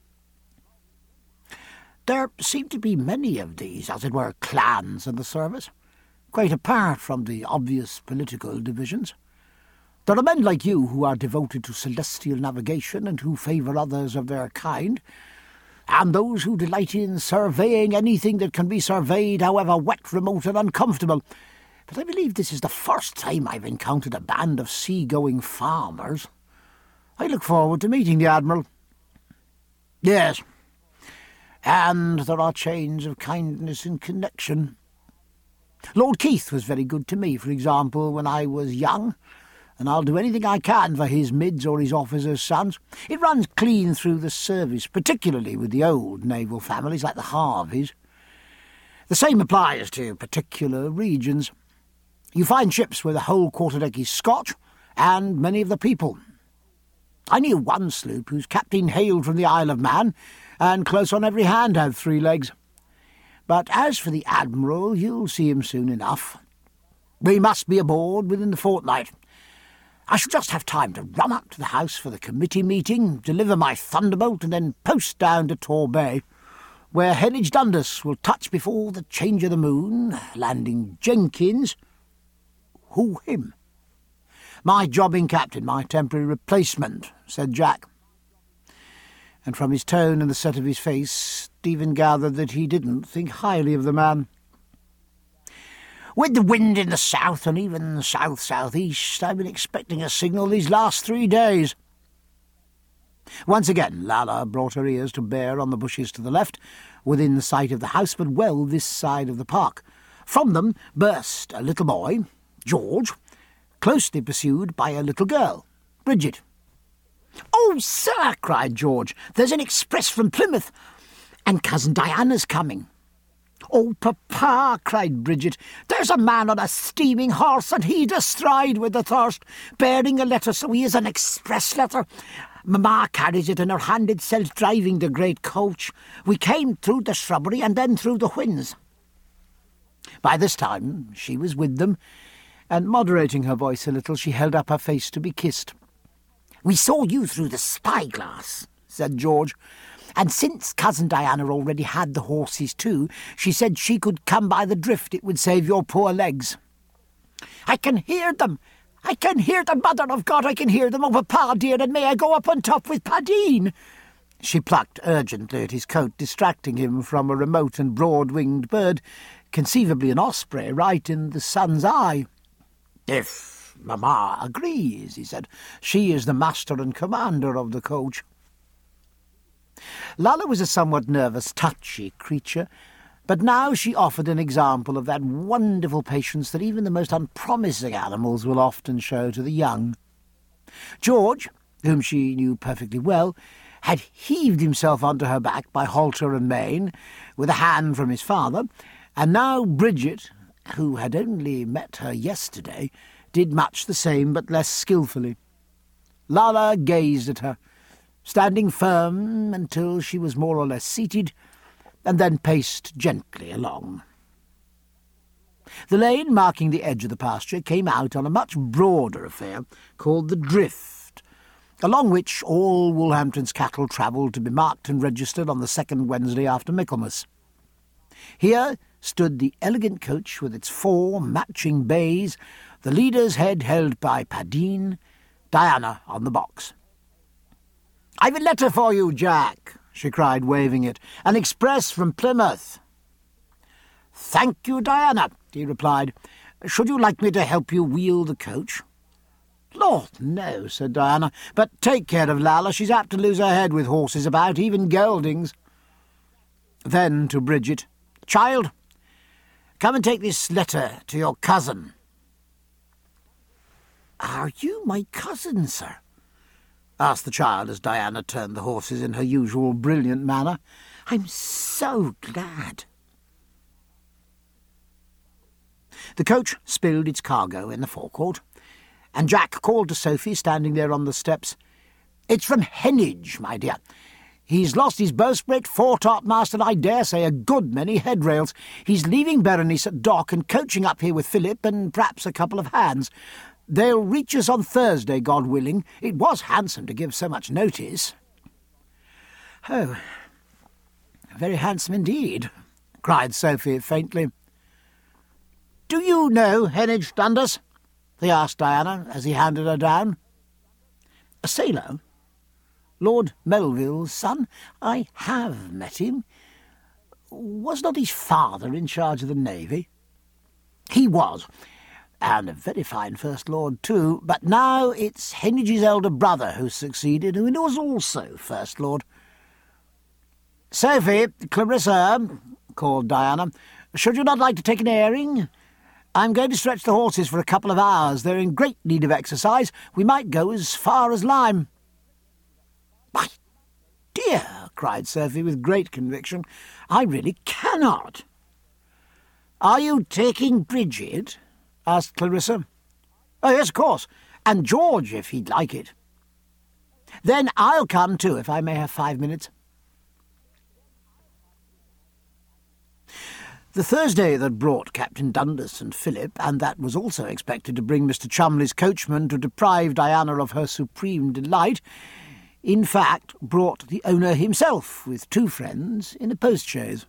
There seem to be many of these, as it were, clans in the service, quite apart from the obvious political divisions. There are men like you who are devoted to celestial navigation and who favour others of their kind, and those who delight in surveying anything that can be surveyed, however wet, remote and uncomfortable. But I believe this is the first time I've encountered a band of sea-going farmers. I look forward to meeting the Admiral. Yes, and there are chains of kindness in connection. Lord Keith was very good to me, for example, when I was young, and I'll do anything I can for his mids or his officers' sons. It runs clean through the service, particularly with the old naval families like the Harveys. The same applies to particular regions. You find ships where the whole quarterdeck is Scotch, and many of the people. I knew one sloop whose captain hailed from the Isle of Man, and close on every hand had 3 legs. But as for the Admiral, you'll see him soon enough. We must be aboard within the fortnight. I shall just have time to run up to the house for the committee meeting, deliver my thunderbolt, and then post down to Torbay, where Heneage Dundas will touch before the change of the moon, landing Jenkins. Who him? My jobbing captain, my temporary replacement, said Jack. And from his tone and the set of his face, Stephen gathered that he didn't think highly of the man. With the wind in the south and even south-southeast, I've been expecting a signal these last 3 days. Once again Lalla brought her ears to bear on the bushes to the left, within the sight of the house, but well this side of the park. From them burst a little boy, George, closely pursued by a little girl, Bridget. "Oh, sir," cried George, "there's an express from Plymouth, and Cousin Diana's coming." "Oh, Papa," cried Bridget, "there's a man on a steaming horse, and he'd astride with the thirst, bearing a letter, so he is an express letter. Mamma carries it in her hand itself, driving the great coach. We came through the shrubbery and then through the whins." By this time she was with them, and moderating her voice a little, she held up her face to be kissed. "We saw you through the spyglass," said George, "and since Cousin Diana already had the horses too, she said she could come by the drift. It would save your poor legs." "I can hear them! I can hear them, Mother of God! I can hear them! Oh, Papa, dear, and may I go up on top with Padine?" She plucked urgently at his coat, distracting him from a remote and broad-winged bird, conceivably an osprey, right in the sun's eye. "If Mamma agrees," he said. "She is the master and commander of the coach." Lalla was a somewhat nervous, touchy creature, but now she offered an example of that wonderful patience that even the most unpromising animals will often show to the young. George, whom she knew perfectly well, had heaved himself onto her back by halter and mane, with a hand from his father, and now Bridget, who had only met her yesterday, did much the same but less skilfully. Lalla gazed at her, standing firm until she was more or less seated, and then paced gently along. The lane marking the edge of the pasture came out on a much broader affair called the Drift, along which all Woolhampton's cattle travelled to be marked and registered on the second Wednesday after Michaelmas. Here stood the elegant coach with its 4 matching bays, the leader's head held by Padine, Diana on the box. "I've a letter for you, Jack," she cried, waving it. "An express from Plymouth." "Thank you, Diana," he replied. "Should you like me to help you wheel the coach?" "Lord, no," said Diana. "But take care of Lalla. She's apt to lose her head with horses about, even geldings." Then to Bridget, "Child, come and take this letter to your cousin." "Are you my cousin, sir?" asked the child as Diana turned the horses in her usual brilliant manner. "I'm so glad." The coach spilled its cargo in the forecourt, and Jack called to Sophie, standing there on the steps, "It's from Heneage, my dear. He's lost his bowsprit, foretopmast, and I dare say a good many headrails. He's leaving Berenice at dock and coaching up here with Philip and perhaps a couple of hands. They'll reach us on Thursday, God willing. It was handsome to give so much notice." "Oh, very handsome indeed," cried Sophie faintly. "Do you know Heneage Dundas?" he asked Diana as he handed her down. "A sailor? Lord Melville's son? I have met him. Was not his father in charge of the navy?" "He was, and a very fine First Lord too, but now it's Heneage's elder brother who's succeeded, who was also First Lord." "Sophie, Clarissa," called Diana, "should you not like to take an airing? I'm going to stretch the horses for a couple of hours. They're in great need of exercise. We might go as far as Lyme." "My dear," cried Sophie with great conviction, "I really cannot." "Are you taking Bridget?" asked Clarissa. "Oh, yes, of course, and George, if he'd like it." "Then I'll come too, if I may have 5 minutes." The Thursday that brought Captain Dundas and Philip, and that was also expected to bring Mr. Cholmondeley's coachman to deprive Diana of her supreme delight, in fact brought the owner himself with 2 friends in a post-chaise.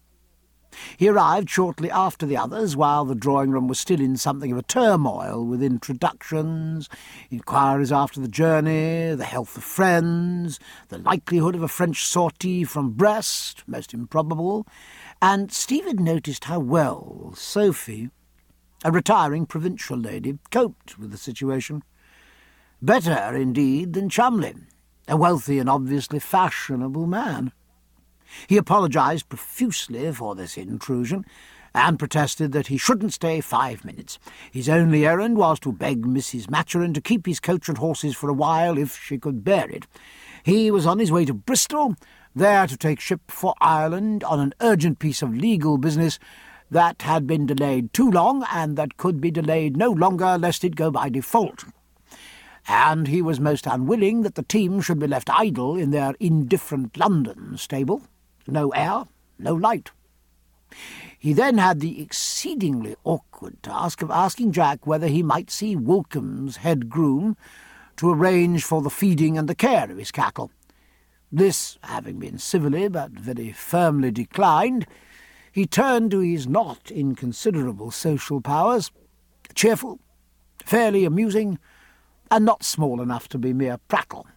He arrived shortly after the others, while the drawing-room was still in something of a turmoil, with introductions, inquiries after the journey, the health of friends, the likelihood of a French sortie from Brest, most improbable, and Stephen noticed how well Sophie, a retiring provincial lady, coped with the situation. Better, indeed, than Cholmondeley, a wealthy and obviously fashionable man. He apologised profusely for this intrusion, and protested that he shouldn't stay 5 minutes. His only errand was to beg Mrs. Maturin to keep his coach and horses for a while, if she could bear it. He was on his way to Bristol, there to take ship for Ireland on an urgent piece of legal business that had been delayed too long, and that could be delayed no longer lest it go by default. And he was most unwilling that the team should be left idle in their indifferent London stable. No air, no light. He then had the exceedingly awkward task of asking Jack whether he might see Woolcombe's head groom to arrange for the feeding and the care of his cattle. This having been civilly but very firmly declined, he turned to his not inconsiderable social powers, cheerful, fairly amusing, and not small enough to be mere prattle.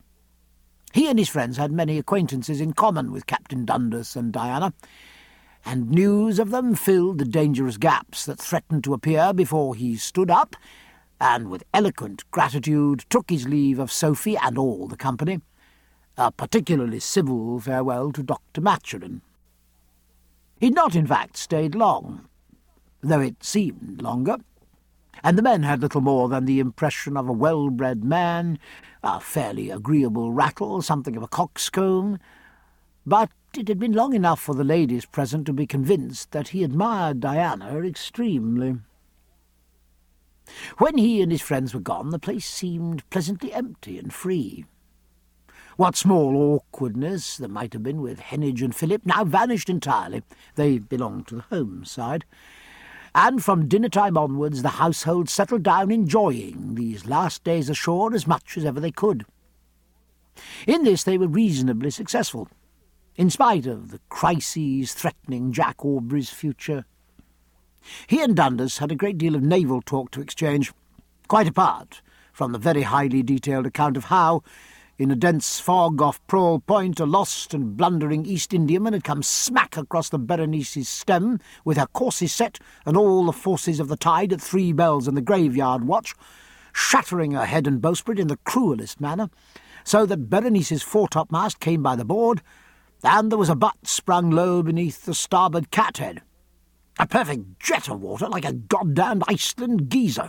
He and his friends had many acquaintances in common with Captain Dundas and Diana, and news of them filled the dangerous gaps that threatened to appear before he stood up, and with eloquent gratitude took his leave of Sophie and all the company, a particularly civil farewell to Dr. Maturin. He'd not, in fact, stayed long, though it seemed longer, and the men had little more than the impression of a well-bred man, a fairly agreeable rattle, something of a coxcomb, but it had been long enough for the ladies present to be convinced that he admired Diana extremely. When he and his friends were gone, the place seemed pleasantly empty and free. What small awkwardness there might have been with Heneage and Philip now vanished entirely. They belonged to the home side. And from dinner-time onwards the household settled down enjoying these last days ashore as much as ever they could. In this they were reasonably successful, in spite of the crises threatening Jack Aubrey's future. He and Dundas had a great deal of naval talk to exchange, quite apart from the very highly detailed account of how, in a dense fog off Prawle Point, a lost and blundering East Indiaman had come smack across the Berenice's stem, with her courses set and all the forces of the tide at 3 bells in the graveyard watch, shattering her head and bowsprit in the cruellest manner, so that Berenice's foretopmast came by the board, and there was a butt sprung low beneath the starboard cathead. A perfect jet of water, like a goddamned Iceland geyser.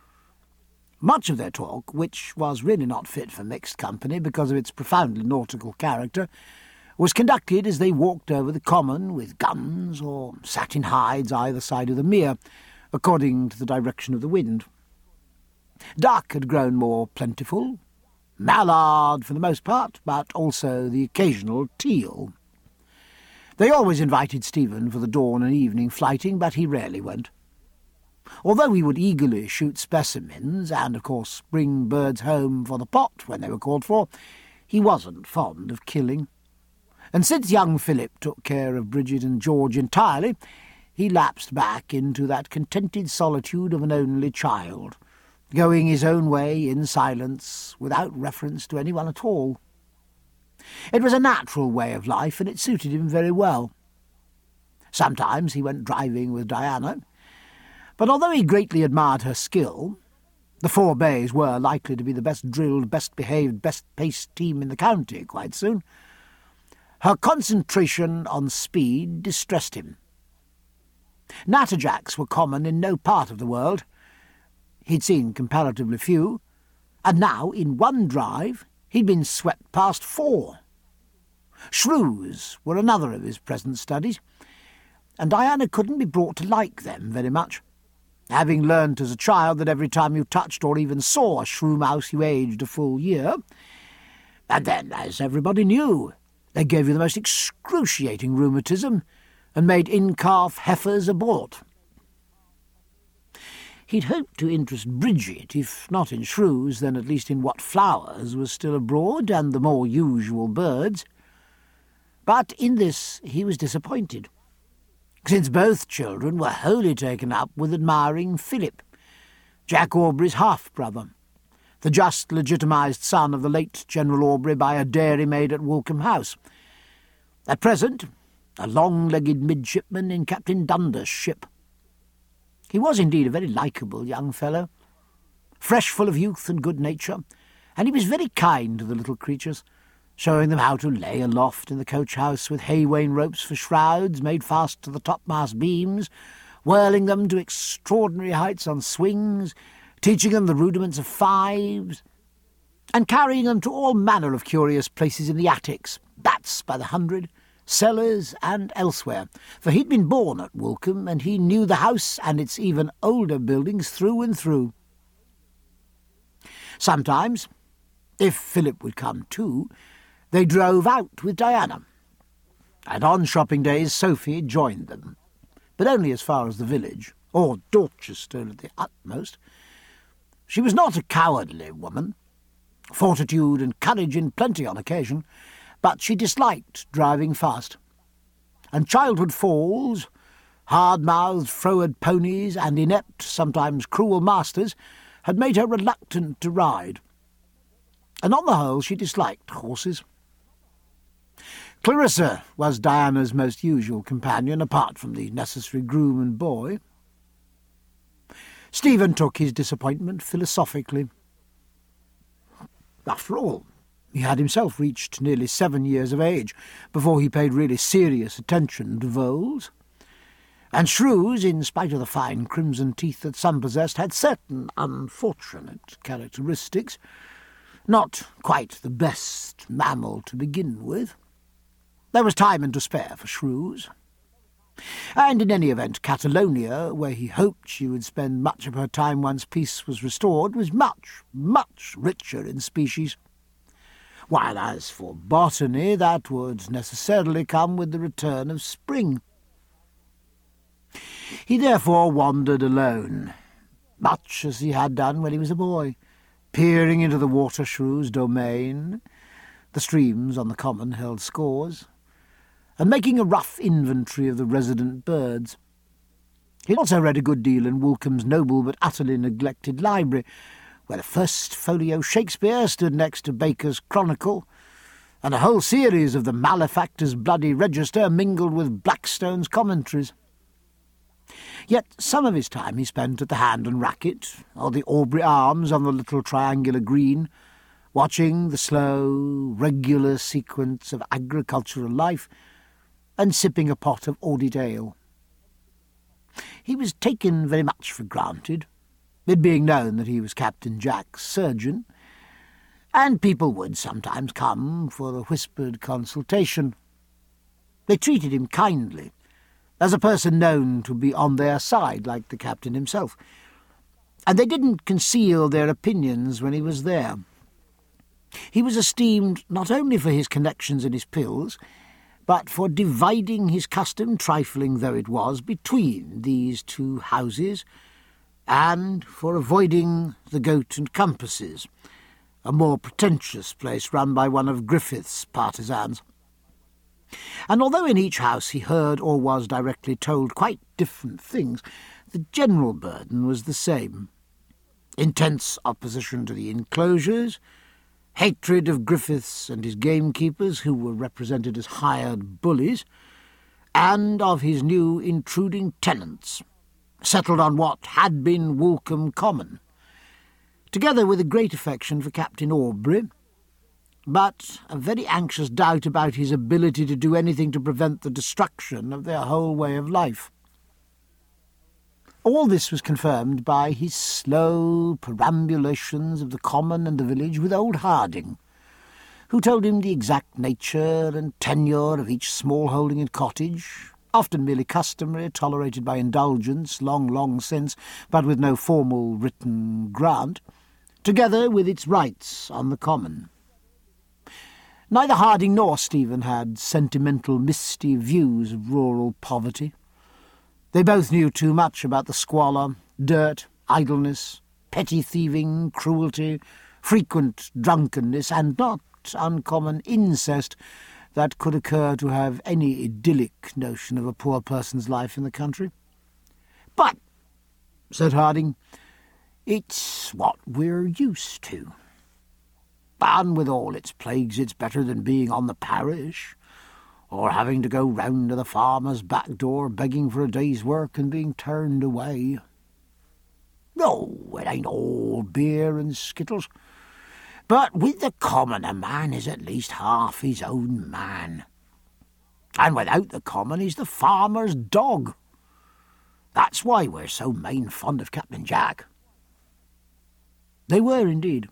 Much of their talk, which was really not fit for mixed company because of its profoundly nautical character, was conducted as they walked over the common with guns or sat in hides either side of the mere, according to the direction of the wind. Duck had grown more plentiful, mallard for the most part, but also the occasional teal. They always invited Stephen for the dawn and evening flighting, but he rarely went. Although he would eagerly shoot specimens and, of course, bring birds home for the pot when they were called for, he wasn't fond of killing. And since young Philip took care of Bridget and George entirely, he lapsed back into that contented solitude of an only child, going his own way in silence, without reference to anyone at all. It was a natural way of life, and it suited him very well. Sometimes he went driving with Diana, but although he greatly admired her skill, the 4 Bays were likely to be the best-drilled, best-behaved, best-paced team in the county quite soon. Her concentration on speed distressed him. Natterjacks were common in no part of the world. He'd seen comparatively few, and now, in one drive, he'd been swept past 4. Shrews were another of his present studies, and Diana couldn't be brought to like them very much, having learnt as a child that every time you touched or even saw a shrew mouse you aged a full year. And then, as everybody knew, they gave you the most excruciating rheumatism and made in-calf heifers abort. He'd hoped to interest Bridget, if not in shrews, then at least in what flowers was still abroad, and the more usual birds. But in this he was disappointed, since both children were wholly taken up with admiring Philip, Jack Aubrey's half-brother, the just legitimised son of the late General Aubrey by a dairymaid at Woolcombe House. At present, a long-legged midshipman in Captain Dundas' ship. He was indeed a very likeable young fellow, fresh full of youth and good nature, and he was very kind to the little creatures, showing them how to lay aloft in the coach-house with hay-wain ropes for shrouds made fast to the topmast beams, whirling them to extraordinary heights on swings, teaching them the rudiments of fives, and carrying them to all manner of curious places in the attics, bats by the hundred, cellars and elsewhere, for he'd been born at Woolcombe, and he knew the house and its even older buildings through and through. Sometimes, if Philip would come too, they drove out with Diana, and on shopping days Sophie joined them, but only as far as the village, or Dorchester at the utmost. She was not a cowardly woman, fortitude and courage in plenty on occasion, but she disliked driving fast, and childhood falls, hard-mouthed froward ponies, and inept, sometimes cruel masters had made her reluctant to ride, and on the whole she disliked horses. Clarissa was Diana's most usual companion, apart from the necessary groom and boy. Stephen took his disappointment philosophically. After all, he had himself reached nearly 7 years of age before he paid really serious attention to voles, and shrews, in spite of the fine crimson teeth that some possessed, had certain unfortunate characteristics, not quite the best mammal to begin with. There was time and to spare for shrews, and in any event Catalonia, where he hoped she would spend much of her time once peace was restored, was much, much richer in species, while as for botany, that would necessarily come with the return of spring. He therefore wandered alone, much as he had done when he was a boy, peering into the water shrew's domain, The streams on the common held scores, and making a rough inventory of the resident birds. He also read a good deal in Woolcombe's noble but utterly neglected library, where a first folio Shakespeare stood next to Baker's Chronicle, and a whole series of the Malefactor's Bloody Register mingled with Blackstone's commentaries. Yet some of his time he spent at the Hand and Racket, or the Aubrey Arms on the little triangular green, watching the slow, regular sequence of agricultural life and sipping a pot of audit ale. He was taken very much for granted, it being known that he was Captain Jack's surgeon, and people would sometimes come for a whispered consultation. They treated him kindly, as a person known to be on their side, like the captain himself, and they didn't conceal their opinions when he was there. He was esteemed not only for his connections and his pills, but for dividing his custom, trifling though it was, between these two houses, and for avoiding the Goat and Compasses, a more pretentious place run by one of Griffith's partisans. And although in each house he heard or was directly told quite different things, the general burden was the same. Intense opposition to the enclosures, hatred of Griffiths and his gamekeepers, who were represented as hired bullies, and of his new intruding tenants, settled on what had been Woolcombe Common, together with a great affection for Captain Aubrey, but a very anxious doubt about his ability to do anything to prevent the destruction of their whole way of life. All this was confirmed by his slow perambulations of the common and the village with old Harding, who told him the exact nature and tenure of each small holding and cottage, often merely customary, tolerated by indulgence long, long since, but with no formal written grant, together with its rights on the common. Neither Harding nor Stephen had sentimental, misty views of rural poverty. They both knew too much about the squalor, dirt, idleness, petty thieving, cruelty, frequent drunkenness, and not uncommon incest that could occur to have any idyllic notion of a poor person's life in the country. "But," said Harding, "it's what we're used to. And with all its plagues, it's better than being on the parish, or having to go round to the farmer's back door begging for a day's work and being turned away. No, it ain't all beer and skittles. But with the common, a man is at least half his own man. And without the common, he's the farmer's dog. That's why we're so main fond of Captain Jack." They were indeed.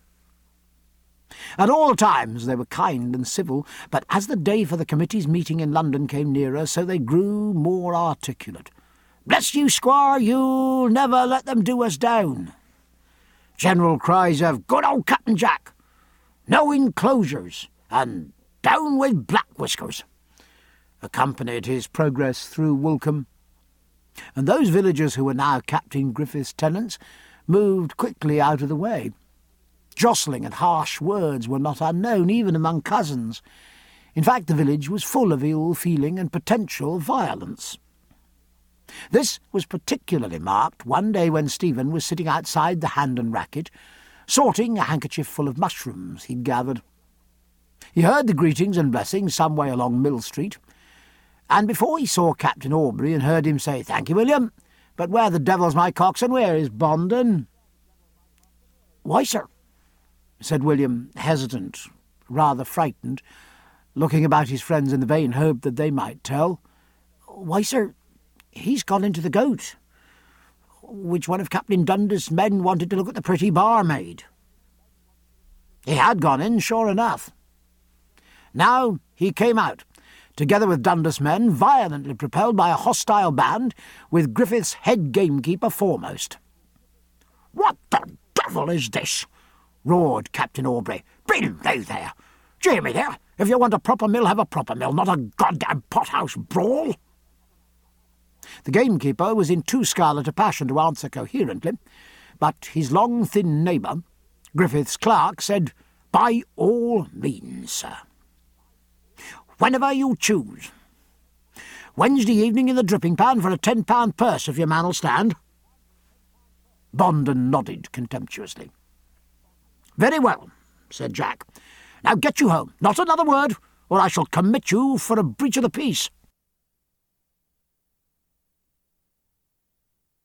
At all times they were kind and civil, but as the day for the committee's meeting in London came nearer, so they grew more articulate. "Bless you, Squire, you'll never let them do us down." General cries of "Good old Captain Jack!" "No enclosures!" and "Down with Black Whiskers!" accompanied his progress through Woolcombe, and those villagers who were now Captain Griffith's tenants moved quickly out of the way. Jostling and harsh words were not unknown, even among cousins. In fact, the village was full of ill-feeling and potential violence. This was particularly marked one day when Stephen was sitting outside the Hand and Racket, sorting a handkerchief full of mushrooms he'd gathered. He heard the greetings and blessings some way along Mill Street, and before he saw Captain Aubrey and heard him say, "Thank you, William, but where the devil's my coxswain? Where is Bondon?" "Why, sir," said William, hesitant, rather frightened, looking about his friends in the vain hope that they might tell. "Why, sir, he's gone into the Goat, which one of Captain Dundas' men wanted to look at the pretty barmaid." He had gone in, sure enough. Now he came out, together with Dundas' men, violently propelled by a hostile band, with Griffith's head gamekeeper foremost. "What the devil is this?" roared Captain Aubrey. "Below there! Jamie there! If you want a proper mill, have a proper mill, not a goddamn pothouse brawl!" The gamekeeper was in too scarlet a passion to answer coherently, but his long, thin neighbour, Griffith's clerk, said, "By all means, sir." Whenever you choose. Wednesday evening in the dripping pan for a £10 purse if your man'll stand." Bondon nodded contemptuously. "Very well," said Jack. "Now get you home. Not another word, or I shall commit you for a breach of the peace."